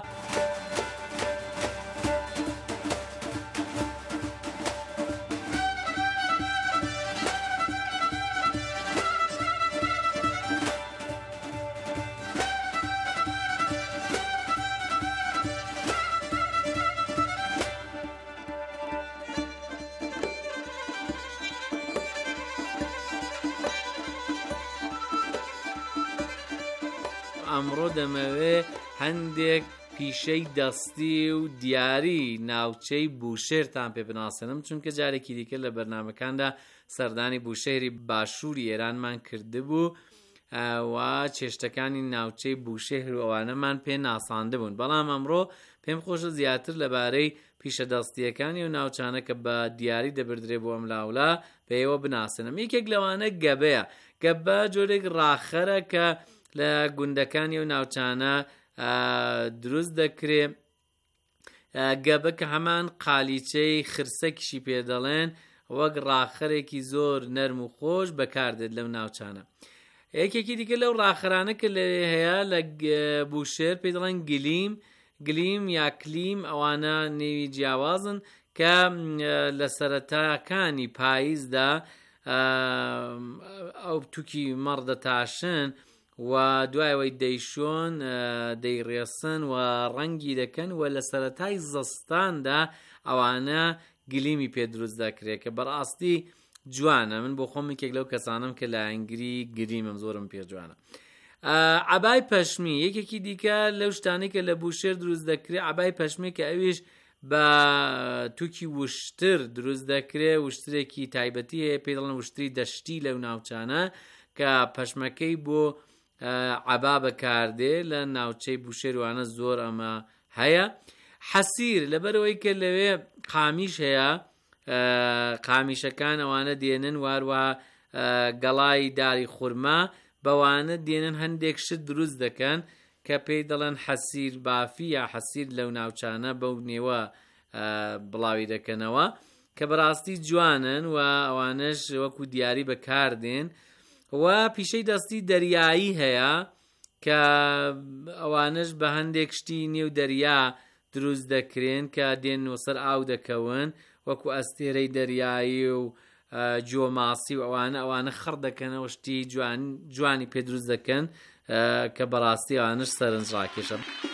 ئەمڕۆ دەمەوێ هەندێک پیشەی دەستی و دیاری ناوچەی بوشێرتان پێ بناسەنم، چونکە جارێکی دیکە لە بەرنامەکاندا سەردانی بوشێری باشووری ئێرانمان کردبوو. و چێشتەکانی ناوچەی بوشێر و ئەوانەمان پێ ناساندە بوون. بەڵام ئەمڕۆ پێم خۆشە زیاتر لەبارەی پیشەدەستیەکانی و ناوچانە کە بە دیاری دەبردرێ بۆ ئەم لاولا پێیەوە بناسنم. یەکێک لەوانە گەبەیە. گەبە جۆرێک ڕاخەرە کە لە گوندەکانی و ناوچانە دروست دەکرێت. گەبە کە هەمان قالیچەی خرسەکیشی پێ دەڵێن، وەک ڕاخەرێکی زۆر نەرم و خۆش بەکاردێت لەو ناوچانە. یەکێکی دیکە لەو ڕاخەرانە کە لە هەیە لە بوشێر پێی دەڵێن گلیم یا کلیم، ئەوانە نێوی جیاوازن کە لە سەرەتاکانی پاییزدا ئەو تووکی مەڕ دەتاشن و دوایەوەی دەیشۆن دەیڕێسن و ڕەنگی دەکەن و لە سەرەتای زستاندا ئەوانە گلیمی پێ دروست دەکرێت کە بەڕاستی جوانە. من بۆ خۆم یەکێک لەو کەسانم کە لە ئەنگری گریمم زۆرم پێ جوانە. عەبای پەشمی یەکێکی دیکە لەو شتانەی کە لە بوشێر دروست دەکرێت. عەبای پەشمی کە ئەویش بە تووکی وشتر دروست دەکرێت، وشترێکی تایبەتی هەیە پێی دەڵێن وشتری دەشتی لەو ناوچانە کە پەشمەکەی بۆ عەبا بەکاردێ لە ناوچەی بوشێروانە زۆر ئەمە هەیە. حەسیر لەبەرەوەی کە لەوێ قامیش هەیە، قامیشەکان ئەوانە دێنن واروها گەڵای داری خورما بەوانە دێنن هەندێک شت دروست دەکەن کە پێی دەڵێن حەسیر بافی یا حەسیر لەو ناوچانە بەو نێوە بڵاوی دەکەنەوە کە بەڕاستی جوانن و ئەوانش وەکو دیاری بەکاردێن. و پیشەی دەستی دەریایی هەیە کە ئەوانش بە هەندێک شتی نێو دەریا دروست دەکرێن کە دێن و سەر ئاو دەکەون، وەکو ئەستێرەی دەریایی و جۆماسی و ئەوانە خڕ دەکەنەوە شتی جوانی پێ دروست دەکەن کە بەڕاستی ئەوانش سەرنجڕاکێشە.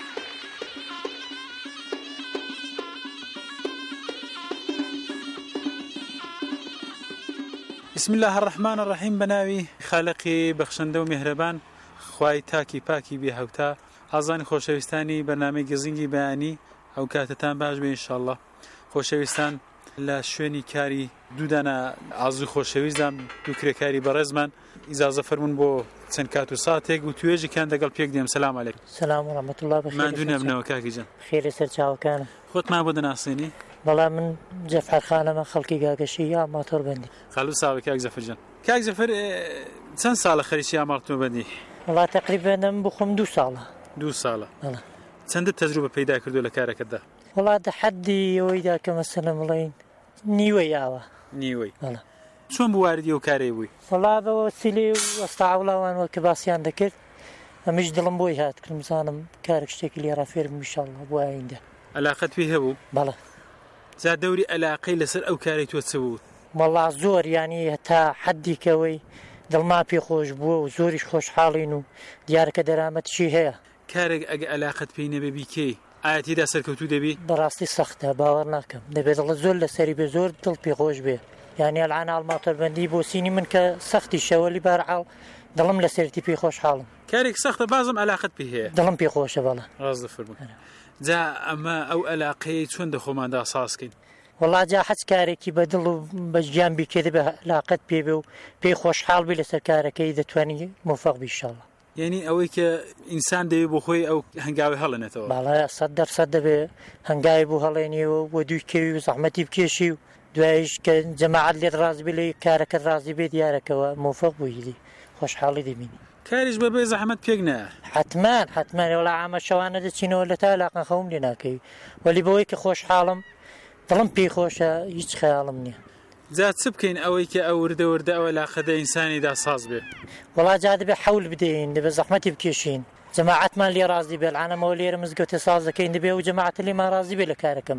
بسم الله الرحمن الرحیم. بەناوی خالقی بەخشەندە و میهرەبان، خوای تاکی پاکی بێ هەوتا. ئازانی خۆشەویستانی بەرنامەی گزینگی بەیانی ئەو کاتتان باش بێ ئینشاءالله. خۆشەویستان، لە شوێنی کاری دوودانە ئازوی خۆشەویستدام دوو کرێکاری بەڕێزمان ئیجازە فەرمون بۆ چەند کات و ساتێک و توێژێکیان دەگەڵ پێک دێم. سەلام عەلەیکم. سەلام و ڕەحمەتوڵڵاه وبەرەکاتوه. مادوو نەبنەوە کاکی جان. خێرە سەر چاوەکانم. خۆتمان بۆ دەناسێنی؟ بەڵام من جەفەر خانەمە خەڵکی گاگەشی یا ماتۆر بەندی. خاڵو ساوی کاک زەفەر جان. کاک زەفەر چەند ساڵە خەریکی ئاماڵتۆ بەندی؟ وڵا تەقریبەن بخۆم 2 ساڵە. 2 ساڵە. چەندە تەجروبە پەیدا کردو لە کارەکەتدا؟ وڵا حەدی ئەوەیدا کە مەسەلەن بڵێن نیوەی ئاوە. نیوەی. چۆن بواردی و کارێ بووی؟ وڵا بە وەسیلەی وەستاعوڵاوان کە باسییان دەکرد ئەمیش دڵم بۆی هات کردم زانم کارێک شتێکی لێرە فێرم ئینشاءالله بۆ ئایندە. عەلاقەت پێی هەبوو؟ بەڵێ. جا دەوری عەلاقەی لەسەر ئەو کارەی تۆ چ بوو؟ وەڵا زۆر، یعنی هەتا حەدی کەوەی دڵما پێ خۆش بووە و زۆریش خۆشحاڵین و دیارەکە دەرامەتشی هەیە. کارێک ئەگە عەلاقەت پێی نەبێ بیکەی ئایا تێدا سەرکەوتوو دەبی؟ بەڕاستی سەختە، باوەڕ ناکەم. دەبێت دڵت زۆر لەسەری بێ، زۆر دڵ پێ خۆش بێ. یعنی ئەلعان ئاڵماتۆربەندی بۆ سینی من کە سەختی شەوەلی بەرعاڵ دڵم لەسەرتی پێی خۆشحاڵم. کارێک سەختە بازم عەلاقەت پێی هەیە؟ دڵم پێ خۆشە. بەڵێ. ڕاست دەفەرموو. جا ئەمە ئەو عەلاقەیە چۆن دەخۆماندا سازکەین؟ وڵا جا حەج کارێکی بەدڵ و بەجیان بیکێ دەبێ عەلاقەت پێ بێ و پێی خۆشحاڵ بێ لەسەر کارەکەی دەتوانی موفەق بی ئینشاءالله. یعنی ئەوەی کە ئینسان دەوێت بۆ خۆی ئەو هەنگاوی هەڵێنێتەوە. باڵای 100% دەبێ هەنگاوی بوو هەڵێنیەوە بۆ دووی کەوی و زەحمەتی بکێشی و دوایش کە جەماعەت لێت ڕازی بێ لێ کارەکەت ڕازی بێت دیارەکەوە موفەق بوویلی خۆشحاڵی دەبینی. کاریش بەبێ زەحمەت پێک نایە؟ حتمان وڵا ئامە شەوانە دەچینەوە لە تا عەلاقە خەوم لێ ناکەوی، وەلی بەوەی کە خۆشحاڵم دڵم پێی خۆشە هیچ خەیاڵم نییە. جا چ بکەین ئەوەی کە ئەو وردە ئەو عەلاقەدە ئینسانیدا ساز بێ؟ وڵا جا دەبێ حەول بدەین، دەبێ زەحمەتی بکێشین، جەماعەتمان لێ ڕازی بێ. ئەمەوە لێرە مزگەوتە ساز دەکەین دەبێ و جەماعەت لێمان ڕازی بێ لە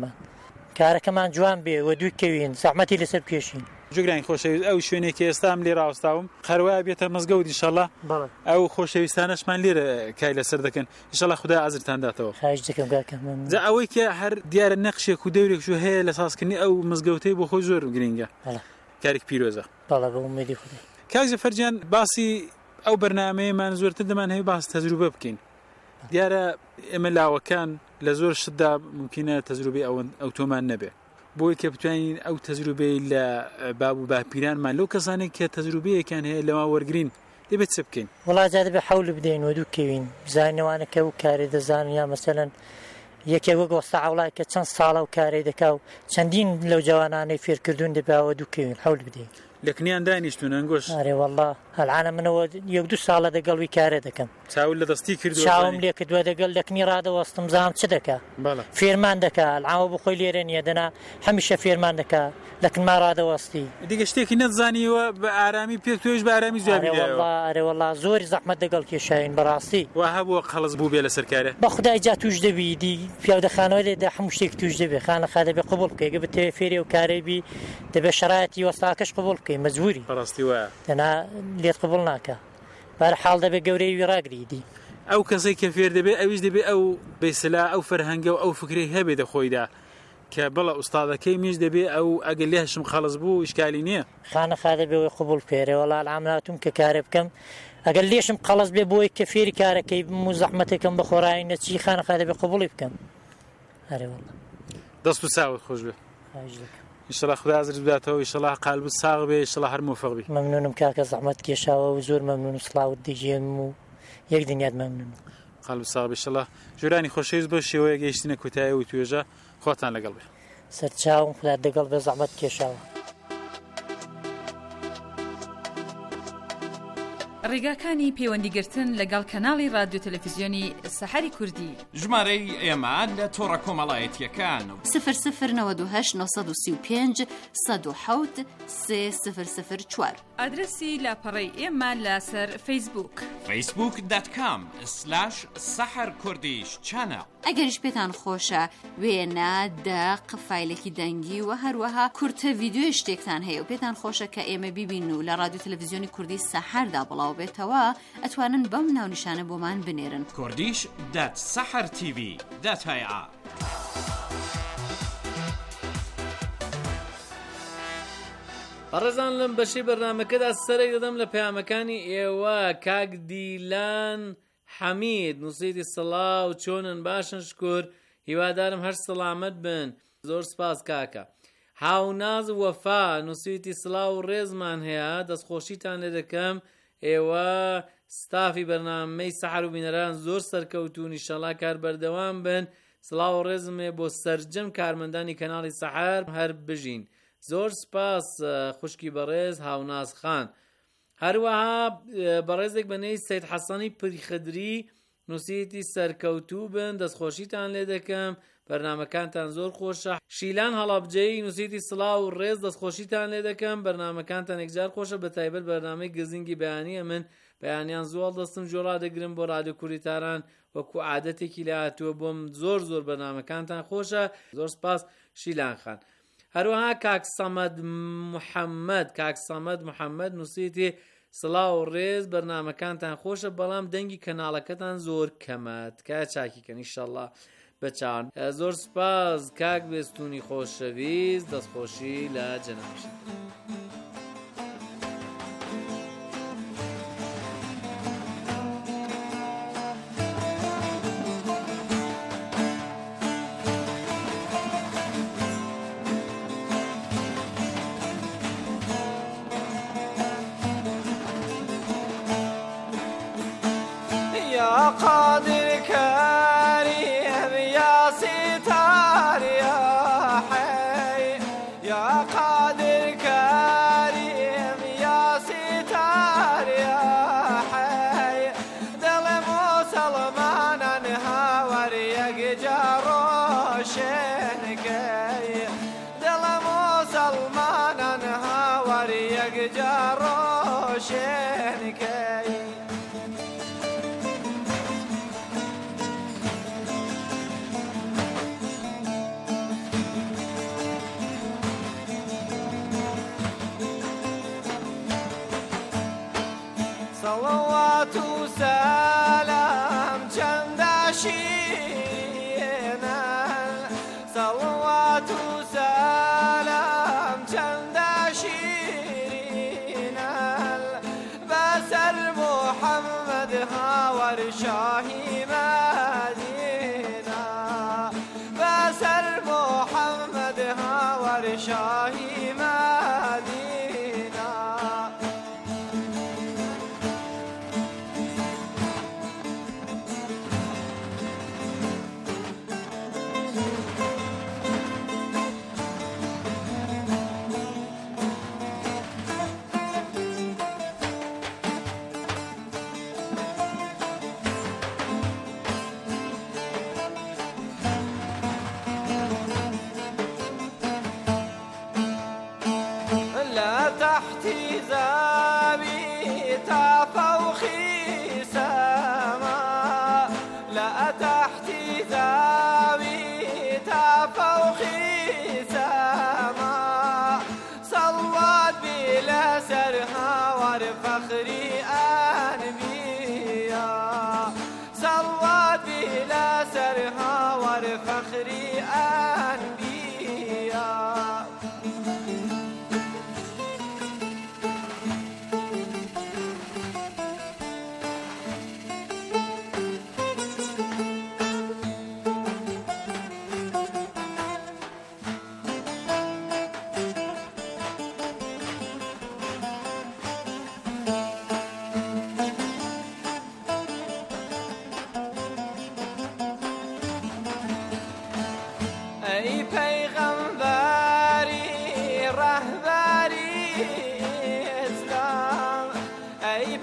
کارەکەمان جوان بێ و دووی کەوین زەحمەتی لەسەر بکێشین. جوگرانی خۆشەویست، ئەو شوێنێکی ئێستام لێ ڕاوستاوم قەروایە بێتە مزگەوت ئینشاءالله. ئەو خۆشەویستانەشمان لێرە کای لەسەر دەکەن ئینشاءالله خودای ئازرتان داتەوە. خواهش دەکەم کاکە. جا ئەوەی کە هەر دیارە نەقشێک و دەورێکش هەیە لە سازکردنی ئەو مزگەوتەی بۆ خۆی زۆر گرینگە. کارێک پیرۆزە. بەڵێ بە ئومێدی خودای. کاک زەفەر جان، باسی ئەو بەرنامەیەمان زۆرتر دەمان هەیە باس تەجروبە بکەین. دیارە ئێمە لاوەکان لە زۆر شتدا ممکنە تەجروبەی ئەو تۆمان نەبێ، بۆی کە بتوانین ئەو تەجروبەی لە باب و باپیرانمان لەو کەسانێک کە تەجروبەیەکیان هەیە لەما وەرگرین دەبێت چ بکەین وڵاجا دەبێت حەول بدەین و دووکەوین بزانینەوانەکە و کارێ دەزانن یا مەسەلەن یەکێک وەک وەستا عوڵای کە چەند ساڵە و کارێ دەکا و چەندین لەو جوانانەی فێرکردوون دەبێەوە دووکەوین حەول بدەین لە کنیان دانیشتون ئەنگۆش ئارێ وەڵڵا هەلعانە منەوە 1-2 ساڵە دەگەڵوی کارێ دەکەم چاول لە دەستی کردو چاوم لێ کردووە دەگەڵ لەکنی ڕادەوەستم زانم چ دەکا فێرمان دەکا ئەڵعاوە بخۆی لێرە نیە دەنا هەمیشە فێرمان دەکا لەکنما ڕادەوەستی دیگە شتێکی نەتزانیوە بە ئارامی پێک تۆش بە ئارامی جوابی ئارێ وەڵڵا زۆری زەحمەت دەگەڵ کێشاین بەڕاستی وا هەبووە قەڵز بوو بێ لەسەر کارە بە خودای جا توش دەبی دی پیاودەخانەوە لێدا هەموو شتێک توش دەبێ خانەخا دەبێ قبول بکەی گە بتەوێ فێری و کارێبی دەبێ شەرایەتی وەستاکەش قبول بکەی مەجبوری بەڕاستی وایە دەنا لێت قبول ناکە بەرحاڵ دەبێ گەورەی وێڕاگریدی ئەو کەسەی کە فێر دەبێت ئەویش دەبێت ئەو بێسلا ئەو فەرهەنگە و ئەو فکری هەبێ دەخۆیدا کە بەڵە ئوستادەکەی میش دەبێت ئەو ئەگەر لێشم خەڵز بوو ئیشکالی نییە خانەخا دەبێ قبول پێرێ وەڵا ئامناتوم کە کارێ بکەم ئەگەر لێشم قەڵز بێ بۆی کە فێری کارەکەی و زەحمەتێکم بەخۆڕایی نەچی خانەخا دەبێ قبولی بکەم هەرێ وەڵڵا دەست و چاوت خۆش بێ ئینشەڵا خودای ئازرت بداتەوە ئینشەڵا قالبت ساغ بێ ئینشەڵا هەر موفق بی مەمنونم کاکە زەحمەت کێشاوە و زۆر مەمنون و سڵاوت دەیژێم و یەک دنیات مەمنون قالبت ساغ بێ ئینشەڵا جۆرانی خۆشەویست بۆ شێوەیە گەیشتنە کوتایە و توێژە خۆتان لەگەڵ بێ سەرچاوم خوددا دەگەڵ بێ زەحمەت کێشاوە ڕێگاکانی پەیوەندیگرتن لەگەڵ کەناڵی رادیۆ تەلەڤیزیۆنی سەحەری کوردی ژمارەی ئێمە لە تۆڕە کۆمەڵایەتیەکان 00929351 304 ئادرسی لاپەڕەی ئێمە لەسەر فەیسبووک facebook.com/saharkurdish ئەگەریش پێتان خۆشە وێنە دەق فایلێکی دەنگی و هەروەها کورتە ڤیدیۆ شتێکتان هەیە و پێتان خۆشە کە ئێمە بیبین و لە رادیۆ تەلەڤیزیۆنی کوردی سەحەردا بڵاو بێتەوە ئەتوانن بەم ناونیشانە بۆمان بنێرن kurdish.sahartv.ia بەڕێزان لەم بەشی بەرنامەکەدا سەرێک دەدەم لە پەیامەکانی ئێوە کاک دیلان حەمید نووسیتی سڵاو چۆنن باشن شکر هیوادارم هەر سەلامەت بن زۆر سپاس کاکە هاوناز وەفا نووسیتی سڵاو و ڕێزمان هەیە دەستخۆشیتان لێ دەکەم ئێوە ستافی بەرنامەی سەحەر و بینەران زۆر سەرکەوتون ئینشەڵا کار بەردەوام بن سڵاو و ڕێزمێ بۆ سەرجەم کارمەندانی کەناڵی سەحەر هەر بژین زۆر سپاس خوشکی بەڕێز هاوناز خان هەروەها بەڕێزێک بەنێی سەید حەسەنی پریخەدری نووسیتی سەرکەوتوو بن دەستخۆشیتان لێ دەکەم بەرنامەکانتان زۆر خۆشە شیلان هەڵابجەی نووسیتی سڵاو و ڕێز دەستخۆشیتان لێ دەکەم بەرنامەکانتان یەکجار خۆشە بە تایبەت بەرنامەی گزینگی بەیانیە من بەیانیان زۆڵ دەستم جۆڵا دەگرم بۆ رادیۆ کوردی تاران وەکو عادەتێکی لە هاتووە بۆم زۆر بەرنامەکانتان خۆشە زۆر سپاس شیلان خان هەروەها کاک سەمەد محەممەد نووسیتی سڵاو و ڕێز بەرنامەکانتان خۆشە بەڵام دەنگی کەناڵەکەتان زۆر کەمەت کا چاکیکەن ئینشەڵڵا بەچان زۆر سپاس کاک بێستونی خۆشەویست دەستخۆشی لە جەنابشی قادر كريم يا ستار يا حي يا قادر كريم يا ستار يا حي دل مسلمان انهاور يقجروشن كي دل مسلمان انهاور يقجروشن كي صلوات وسلام جندشينا صلوات وسلام جندشينا بسر محمد هاور شاهي مدينة بسر محمد هاور شاهي مدينة زابي تا فوقي سما لا تحت زابي تا فوقي سما صلت بلا سرها ورفخري أنبياء صلت بلا سرها ورفخري أنبياء ای پیغمبری رهبری اسلام ای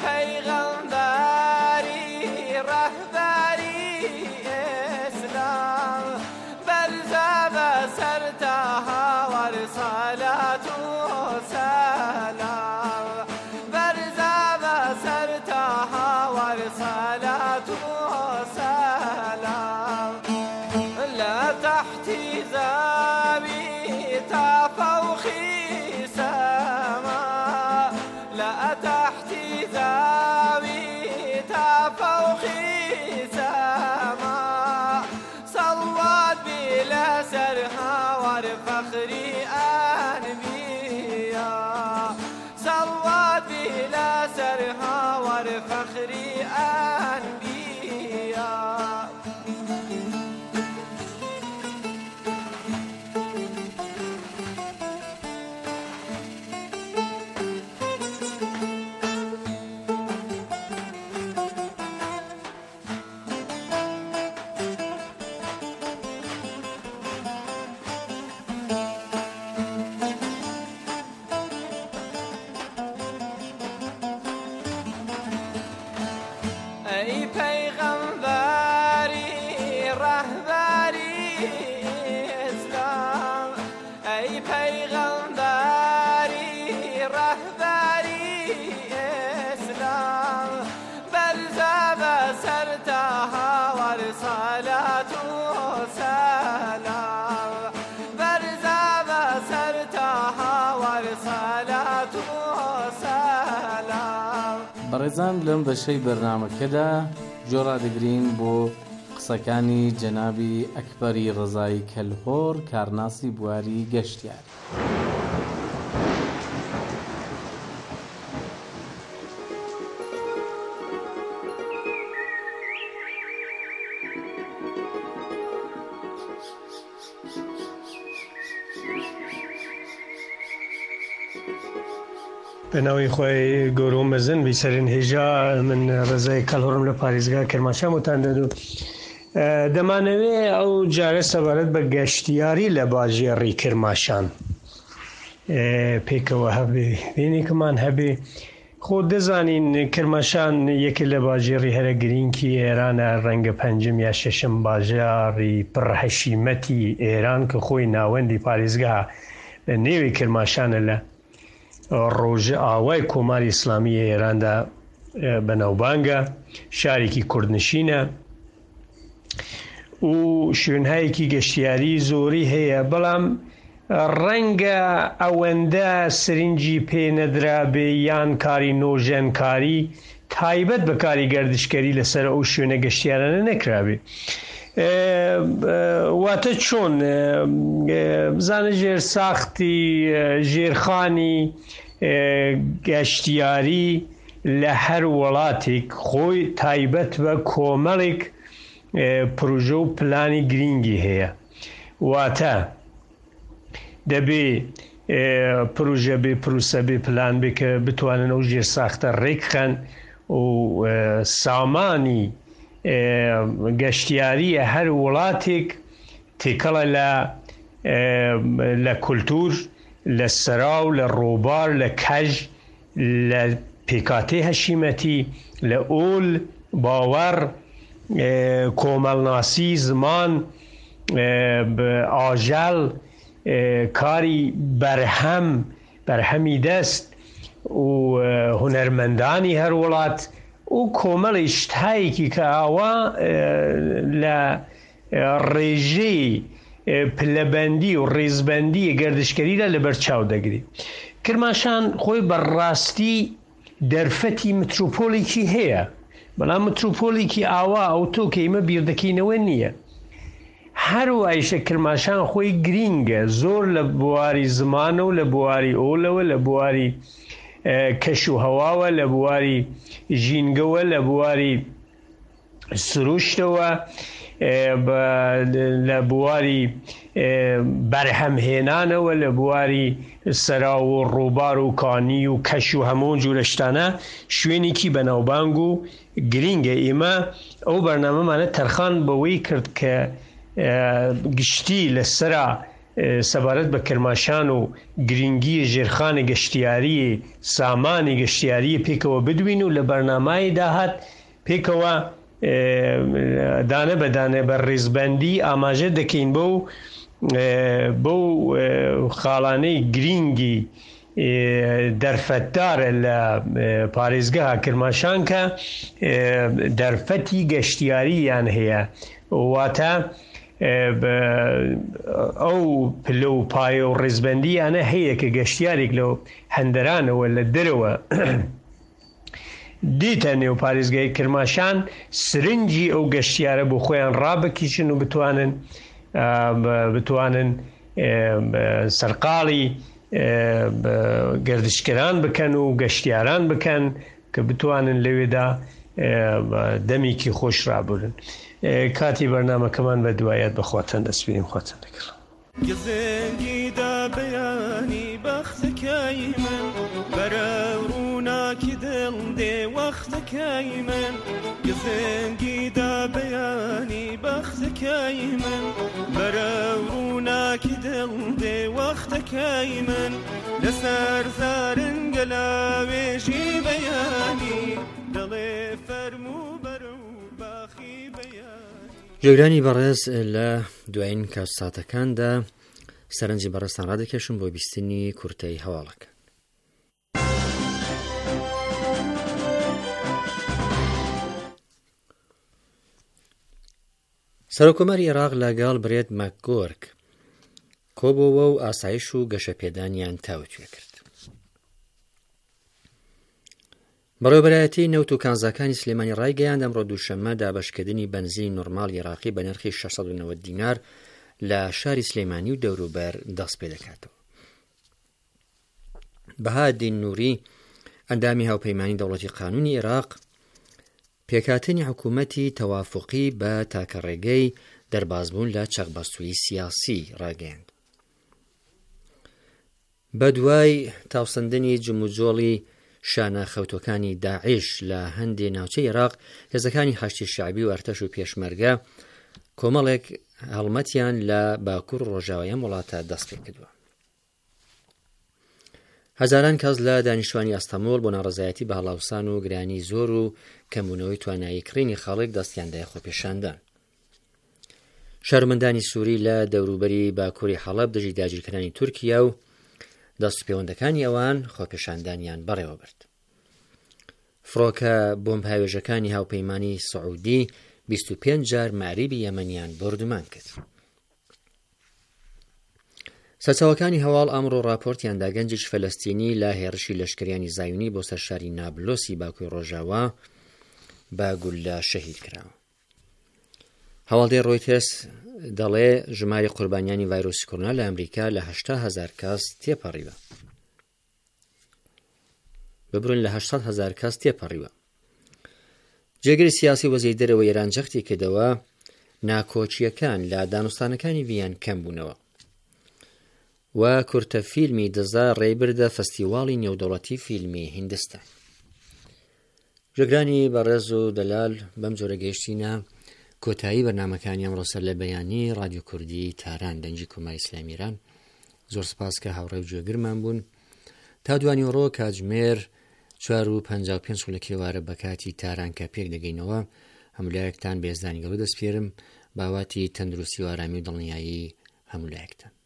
پیغمبری رهبری اسلام برزا سرتها ورسالات سلام برزا سرتها ورسالات سلام لا تحت زابي تا فوقي سما لا تحت زابي تا فوقي سما صلت بلا سرها ورفخري أنبياء صلت بلا سرها ورفخري أنبياء ای پیغمبری رهبری اسلام ای پیغمبری رهبری اسلام برزا سرتها ورسالات سلام برزا سرتها ورسالات سلام بەڕێزان لەم بەشەی بەرنامەکەدا جۆرا دەگرین بۆ قسەکانی جەنابی ئەکبەری ڕزای کەلهۆر کارناسی بواری گەشتیار. بەناوی خۆی گەورە و مەزن بیسەرین هێژا من ڕزای کەلهۆڕم لە پارێزگا کەرمانشامتان دەدو دەمانەوێ ئەو جارە سەبارەت بە گەشتیاری لە باژێڕی کرماشان پێکەوە هەبێ وێنێکمان هەبێ خۆ دەزانین کرماشان یەکێک لە باژێڕی هەرە گرینگی ئێرانە ڕەنگە پەنجم یا شەشم باژاری پڕحەشیمەتی ئێران کە خۆی ناوەندی پارێزگا لە نێوی کرماشانە لە ڕۆژە ئاوای کۆماری ئیسلامی ئێراندا بەناوبانگە شارێکی کوردنشینە و شوێنهایەکی گەشتیاری زۆری هەیە بەڵام ڕەنگە ئەوەندە سرنجی پێ نەدرابێ یان کاری نۆژەنکاری تایبەت بە کاری گەردشکەری لەسەر ئەو شوێنە گەشتیارانە نەکرابێ واتە چۆن بزانە ژێرساختی ژێرخانی گەشتیاری لە هەر وڵاتێک خۆی تایبەت بە کۆمەڵێک پروژە و پلانی گرینگی هەیە واتە دەبێ پروژە بێ پروسە بێ پلان بێ کە بتوانن ئەو ژێرساختە ڕێکخەن و سامانی گەشتیاریە هەر وڵاتێک تێکەڵە لە کولتور لە سەراو لە ڕۆبار لە کەژ لە پێکاتێ هەشیمەتی لە ئۆل باوەڕ کۆمەڵناسی زمان ئاژەڵ کاری بەرهەمی دەست و هونەرمەندانی هەر وڵات و کۆمەڵی شتایەکی کە ئاوا لە ڕێژەی پلەبەندی و ڕێزبەندی گەردشکەریدا لەبەرچاو دەگری. کرماشان خۆی بەڕاستی دەرفەتی مترۆپۆلێکی هەیە، بەڵام مترۆپۆلێکی ئاوا ئەو تۆ کە ئێمە بیردەکەینەوە نییە. هەروایشە کرماشان خۆی گرینگە زۆر لە بواری زمانە و لە بواری ئۆلەوە، لە بواری کەش و هەواوە، لە بواری ژینگەوە، لە بواری سروشتەوە، لە بواری بەرهەمهێنانەوە، لە بواری سەرا و ڕووبار و کانی و کەش و هەموو جوورە شتانە شوێنێکی بەناوبانگ و گرینگە. ئێمە ئەو بەرنامەمانە تەرخان بەوەی کرد کە گشتی لەسرە سەبارەت بە کرماشان و گرنگی ژێرخانی گەشتیاری سامانی گەشتیاری پێکەوە بدوین و لە بەرنامای داهات پێکەوە دانە بەدانە بە ڕێزبەندی ئاماژە دەکەین بەو خاڵانەی گرینگی دەرفەتدارە لە پارێزگەها کرماشان کە دەرفەتی گەشتیارییان هەیە، واتە ئەو پلە و پایە و ڕێزبەندیانە هەیە کە گەشتیارێک لەو هەندەرانەوە لە دەرەوە دیتە نێو پارێزگای کرماشان سرنجی ئەو گەشتیارە بۆ خۆیان ڕابکیشن و بتوانن سەرقاڵی گەردشکەران بکەن و گەشتیاران بکەن کە بتوانن لەوێدا دەمێکی خۆش ڕابرن. کاتی بەرنامەکەمان بە دوایەت بەخواتەن دەسپێریم، خواتەن دەکڕم. گزنگیدا بەیانی بەختەکەی من بەرە ڕووناکی دڵ دێ وەختەکەی من، گزنگیدا بەیانی بەختەکەی من بەرە ڕووناکی دڵ دێ وەختەکەی من، لەسەر زارنگە لاوێژی بەیانی دڵێ فەرموو بەرە و باخی بەیانی. جێگرانی بەڕێز لە دوایین کاتساتەکاندا سەرنجی بەڕێستان ڕادەکێشم بۆ بیستنی کورتەی هەواڵەکە. سەرۆکۆمەری عێراق لەگەڵ برێد مەکگۆرک کۆبەوە و ئاسایش و گەشەپێدانیان تاوتوێ کرد. بەڕێوەبەرایەتی نەوت و کانزاکانی سلێمانی ڕایگەیاند ئەمڕۆ دووشەممە دابەشکردنی بەنزینی نۆرماڵ عێراقی بە نرخی 690 دینار لە شاری سلێمانی و دەوروبەر دەست پێ دەکاتەوە. بەهادین نووری ئەندامی هاوپەیمانی دەوڵەتی قانونی عێراق پێکاتنی حکوومەتی تەوافقی بە تاکەڕێگەی دەربازبوون لە چەقبەستووی سیاسی ڕاگەیاند. بە دوای تاوسەندنی جموجۆڵی شانە خەوتەکانی داعش لە هەندێ ناوچەی عێراق، هێزەکانی حەشتی شعبی و ئەرتەش و پێشمەرگە کۆمەڵێک هەڵمەتیان لە باکوور و ڕۆژاوای ئەم وڵاتە دەست پێ کردووە. هەزاران کەس لە دانیشتوانی ئەستەمۆڵ بۆ ناڕەزایەتی بە هەڵاوسان و گرانی زۆر و کەمبوونەوەی توانایی کڕینی خەڵک دەستیاندای خۆپێشاندان. شارمەندانی سووری لە دەوروبەری باکووری حەڵەب دژی داگیرکردنی تورکیا و دەستپەیوەندەکانی ئەوان خۆپێشاندانیان بەڕێوە برد. فڕۆکە بۆمب هاوێژەکانی هاوپەیمانی سعودی 25 جار مەعریبی یەمەنیان بردومان کرد. سەرچاوەکانی هەواڵ ئەمڕۆ راپۆرتیاندا گەنجێکی فەلەستینی لە هێرشی لەشکریانی زایونی بۆ سەر شاری نابلۆسی باکووری ڕۆژاوا بە گولە شەهید کراوە. هەواڵدەی ڕۆیترس دەڵێ ژماری قوربانیانی ڤایرۆسی کۆڕۆنا لە ئەمریکا لە 80,000 کەس تێپەڕیوە. ببرن لە 80,000 کەس تێپەڕیوە. جێگەری سیاسی وەزیری دەرەوەی ئێران جەختی کردەوە ناکۆچیەکان لە دانوستانەکانی ڤیان کەم بوونەوە و کورتە فیلمی دزا ڕێبردە فەستیواڵی نێودەوڵەتی فیلمی هیندستان. جێگرانی بەڕێز و دەلال بەم جۆرە گەیشتینە کۆتایی بەرنامەکانی ئەمڕۆ سەر لە بەیانی رادیۆ کوردی تاران دەنجی کۆمای ئیسلامی ایران. زۆر سپاس کە هاوڕێ و گوێگرمان بوون. تا دوانی ڕۆ کاتژمێر 4:55 لە کێوارە بە کاتی تاران کە پێک دەگەینەوە هەمولایەکتان بێزدانی گەڵو دەستپێرم باواتی تەندروستی و ئارامی و دڵنیایی هەمولایەکتان.